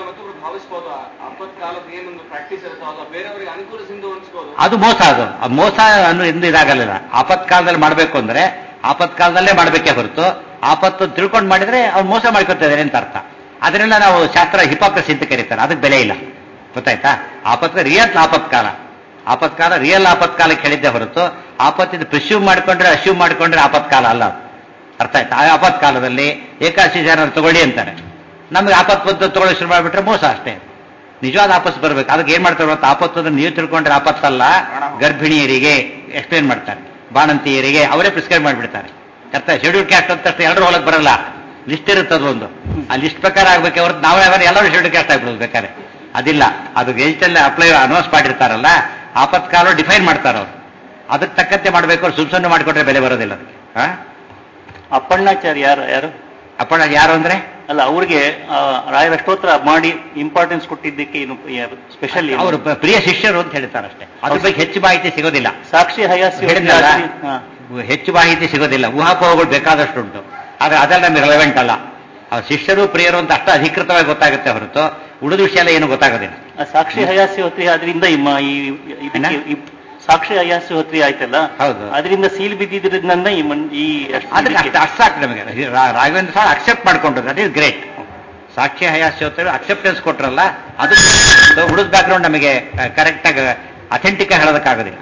Speaker 2: ಅದು ಮೋಸ. ಅದು ಮೋಸ ಅನ್ನೋ ಎಂದು ಇದಾಗಲಿಲ್ಲ. ಆಪತ್ಕಾಲದಲ್ಲಿ ಮಾಡಬೇಕು ಅಂದ್ರೆ ಆಪತ್ಕಾಲದಲ್ಲೇ ಮಾಡಬೇಕೇ ಹೊರತು ಆಪತ್ತು ತಿಳ್ಕೊಂಡು ಮಾಡಿದ್ರೆ ಅವ್ರು ಮೋಸ ಮಾಡ್ಕೊತಿದ್ದಾರೆ ಅಂತ ಅರ್ಥ. ಅದನ್ನೆಲ್ಲ ನಾವು ಶಾಸ್ತ್ರ ಹಿಪೋಕ್ರಸಿ ಅಂತ ಕರೀತಾರೆ. ಅದಕ್ಕೆ ಬೆಲೆ ಇಲ್ಲ. ಗೊತ್ತಾಯ್ತಾ? ರಿಯಲ್ ಆಪತ್ಕಾಲ ರಿಯಲ್ ಆಪತ್ಕಾಲಕ್ಕೆ ಹೇಳಿದ್ದೆ ಹೊರತು ಆಪತ್ತಿನ ಪ್ರಿಸ್ಯೂಮ್ ಅಶ್ಯೂಮ್ ಮಾಡ್ಕೊಂಡ್ರೆ ಆಪತ್ಕಾಲ ಅಲ್ಲ. ಅರ್ಥ ಆಯ್ತಾ? ಆ ಆಪತ್ಕಾಲದಲ್ಲಿ ಏಕಾದಶಿ ಜನ ತಗೊಳ್ಳಿ ಅಂತಾರೆ. ನಮ್ಗೆ ಆಪತ್ತು ತಗೊಳ್ಳಿ ಶುರು ಮಾಡಿಬಿಟ್ರೆ ಮೋಸ ಅಷ್ಟೇ. ನಿಜವಾದ ಆಪತ್ತು ಬರ್ಬೇಕು. ಅದಕ್ಕೆ ಏನ್ ಮಾಡ್ತಾರೆ? ಆಪತ್ತು ನೀವು ತಿಳ್ಕೊಂಡ್ರೆ ಆಪತ್ತಲ್ಲ, ಗರ್ಭಿಣಿಯರಿಗೆ ಎಕ್ಸ್ಪ್ಲೇನ್ ಮಾಡ್ತಾರೆ, ಬಾಣಂತಿಯರಿಗೆ ಅವರೇ ಪ್ರಿಸ್ಕ್ರೈಬ್ ಮಾಡಿಬಿಡ್ತಾರೆ. ಅರ್ಥ? ಶೆಡ್ಯೂಲ್ ಕ್ಯಾಸ್ಟ್ ಅಂತ ತಕ್ಷಣ ಎಲ್ಲರೂ ಹೊಲಕ್ಕೆ ಬರಲ್ಲ, ಲಿಸ್ಟ್ ಇರುತ್ತದ ಒಂದು. ಆ ಲಿಸ್ಟ್ ಪ್ರಕಾರ ಆಗ್ಬೇಕೆ ಹೊರತು ನಾವೇ ಎಲ್ಲರೂ ಶೆಡ್ಯೂಲ್ ಕ್ಯಾಸ್ಟ್ ಆಗ್ಬಿಡೋದು ಬೇಕಾದ್ರೆ. ಅದಿಲ್ಲ. ಅದು ಗೆಜೆಟಲ್ಲಿ ಅಪ್ಲೈ ಅನೌನ್ಸ್ ಮಾಡಿರ್ತಾರಲ್ಲ, ಆಪತ್ಕಾಲ ಡಿಫೈನ್ ಮಾಡ್ತಾರ ಅವ್ರು. ಅದಕ್ಕೆ ತಕ್ಕಂತೆ ಮಾಡಬೇಕು. ಸುಮ್ನೆ ಮಾಡಿಕೊಟ್ರೆ ಬೆಲೆ ಬರೋದಿಲ್ಲ ಅದಕ್ಕೆ.
Speaker 5: ಅಪ್ಪಣ್ಣಾಚಾರ್ಯ ಯಾರು?
Speaker 2: ಅಪ್ಪಣ್ಣ ಯಾರು ಅಂದ್ರೆ
Speaker 5: ಅಲ್ಲ, ಅವ್ರಿಗೆ ರಾಯರ ಅಷ್ಟೋತ್ರ ಮಾಡಿ ಇಂಪಾರ್ಟೆನ್ಸ್ ಕೊಟ್ಟಿದ್ದಕ್ಕೆ ಏನು ಸ್ಪೆಷಲ್?
Speaker 2: ಅವರು ಪ್ರಿಯ ಶಿಷ್ಯರು ಅಂತ ಹೇಳ್ತಾರೆ ಅಷ್ಟೇ. ಅದ್ರ ಬಗ್ಗೆ ಹೆಚ್ಚು ಮಾಹಿತಿ ಸಿಗೋದಿಲ್ಲ.
Speaker 5: ಸಾಕ್ಷಿ ಹಯಾಸಿ
Speaker 2: ಹೆಚ್ಚು ಮಾಹಿತಿ ಸಿಗೋದಿಲ್ಲ. ಊಹಾಪೋಹಗಳು ಬೇಕಾದಷ್ಟು ಉಂಟು. ಆದ್ರೆ ಅದೆಲ್ಲ ನಮಗೆ ರೆಲೆವೆಂಟ್ ಅಲ್ಲ. ಅವ್ರ ಶಿಷ್ಯರು ಪ್ರಿಯರು ಅಂತ ಅಷ್ಟು ಅಧಿಕೃತವಾಗಿ ಗೊತ್ತಾಗುತ್ತೆ ಹೊರತು ಉಳಿದ ವಿಷಯ ಎಲ್ಲ ಏನು ಗೊತ್ತಾಗೋದಿಲ್ಲ.
Speaker 5: ಸಾಕ್ಷಿ ಹಯಾಸಿ ಹೊತ್ತಿ ಅದರಿಂದ ಸಾಕ್ಷಿ ಅಯಾಸ್ಯೋತ್ರಿ ಆಯ್ತಲ್ಲ,
Speaker 2: ಹೌದು.
Speaker 5: ಅದರಿಂದ ಸೀಲ್ ಬಿದ್ದಿದ್ರಿಂದ ಈ
Speaker 2: ಅದಕ್ಕೆ ಅಷ್ಟು ಸಾಕು ನಮಗೆ. ರಾಘವೇಂದ್ರ ಸ್ವಾಮಿ ಅಕ್ಸೆಪ್ಟ್ ಮಾಡ್ಕೊಂಡ್ರು, ದಟ್ ಈಸ್ ಗ್ರೇಟ್. ಸಾಕ್ಷಿ ಹಯಾಸ್ಯೋತ್ರಿ ಅಕ್ಸೆಪ್ಟೆನ್ಸ್ ಕೊಟ್ರಲ್ಲ, ಅದು ಹುಡುಗ ಬ್ಯಾಕ್ಗ್ರೌಂಡ್ ನಮಗೆ ಕರೆಕ್ಟಾಗಿ ಅಥೆಂಟಿಕ್ ಆಗಿ ಹೇಳೋದಕ್ಕಾಗೋದಿಲ್ಲ.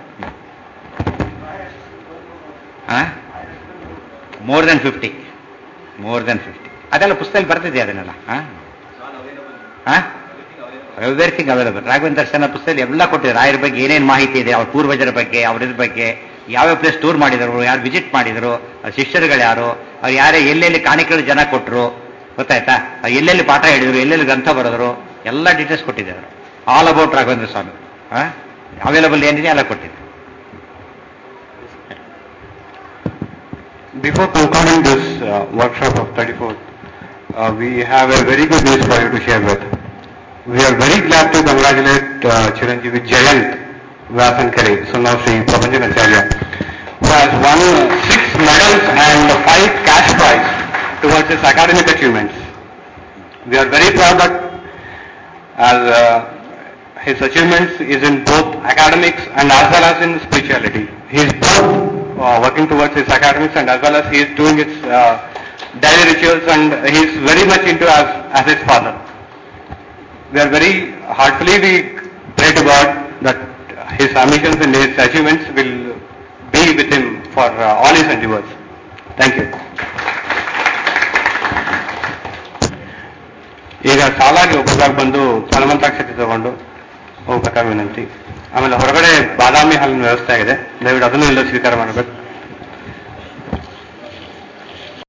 Speaker 2: ಮೋರ್ ದೆನ್ 50 ಅದೆಲ್ಲ ಪುಸ್ತಕದಲ್ಲಿ ಬರ್ತಿದೆ ಅದನ್ನೆಲ್ಲ. Everything available. ರಾಘವೇಂದ್ರ ದರ್ಶನ ಪುಸ್ತಕದಲ್ಲಿ ಎಲ್ಲ ಕೊಟ್ಟಿದ್ದಾರೆ. ರಾಯರ ಬಗ್ಗೆ ಏನೇನು ಮಾಹಿತಿ ಇದೆ, ಅವ್ರ ಪೂರ್ವಜರ ಬಗ್ಗೆ, ಅವ್ರ ಬಗ್ಗೆ, ಯಾವ್ಯಾವ ಪ್ಲೇಸ್ ಟೂರ್ ಮಾಡಿದರು, ಯಾರು ವಿಸಿಟ್ ಮಾಡಿದರು, ಅವ್ರ ಶಿಷ್ಯರುಗಳು ಯಾರು, ಅವ್ರು ಯಾರೇ ಎಲ್ಲೆಲ್ಲಿ ಕಾಣಿಕೆಗಳು ಜನ ಕೊಟ್ಟರು, ಗೊತ್ತಾಯ್ತಾ, ಎಲ್ಲೆಲ್ಲಿ ಪಾಠ ಹೇಳಿದ್ರು, ಎಲ್ಲೆಲ್ಲಿ ಗ್ರಂಥ ಬರೆದ್ರು, ಎಲ್ಲ ಡೀಟೇಲ್ಸ್ ಕೊಟ್ಟಿದ್ದಾರೆ. All about Raghavendra Swami available ಏನಿದೆ ಎಲ್ಲ ಕೊಟ್ಟಿದ್ದಾರೆ.
Speaker 4: Before concluding this workshop of 34th, we have a very good news for you to share with. We are very glad to congratulate Chiranjeevi Jayant Vyasankare, son of Sri Prabhanjan Acharya, who has won 6 medals and 5 cash prize towards his academic achievements. We are very proud that as his achievements is in both academics and as well as in spirituality. He is both working towards his academics and as well as he is doing his daily rituals, and he is very much into as his father. We are very heartfully we pray to God that his ambitions and his achievements will be with him for all his endeavors. Thank you. ಈಗ ಸಾಲಾಗಿ ಒಬ್ಬೊಬ್ಬರಾಗಿ ಬಂದು ಹನುಮಂತಾಕ್ಷತೆ ತಗೊಂಡು ಹೋಗ್ಬೇಕಾಗಿ ವಿನಂತಿ. ಆಮೇಲೆ ಹೊರಗಡೆ ಬಾದಾಮಿ ಹಾಲಿನ ವ್ಯವಸ್ಥೆ ಆಗಿದೆ, ದಯವಿಟ್ಟು ಅದನ್ನು ಎಲ್ಲ ಸ್ವೀಕಾರ ಮಾಡಬೇಕು.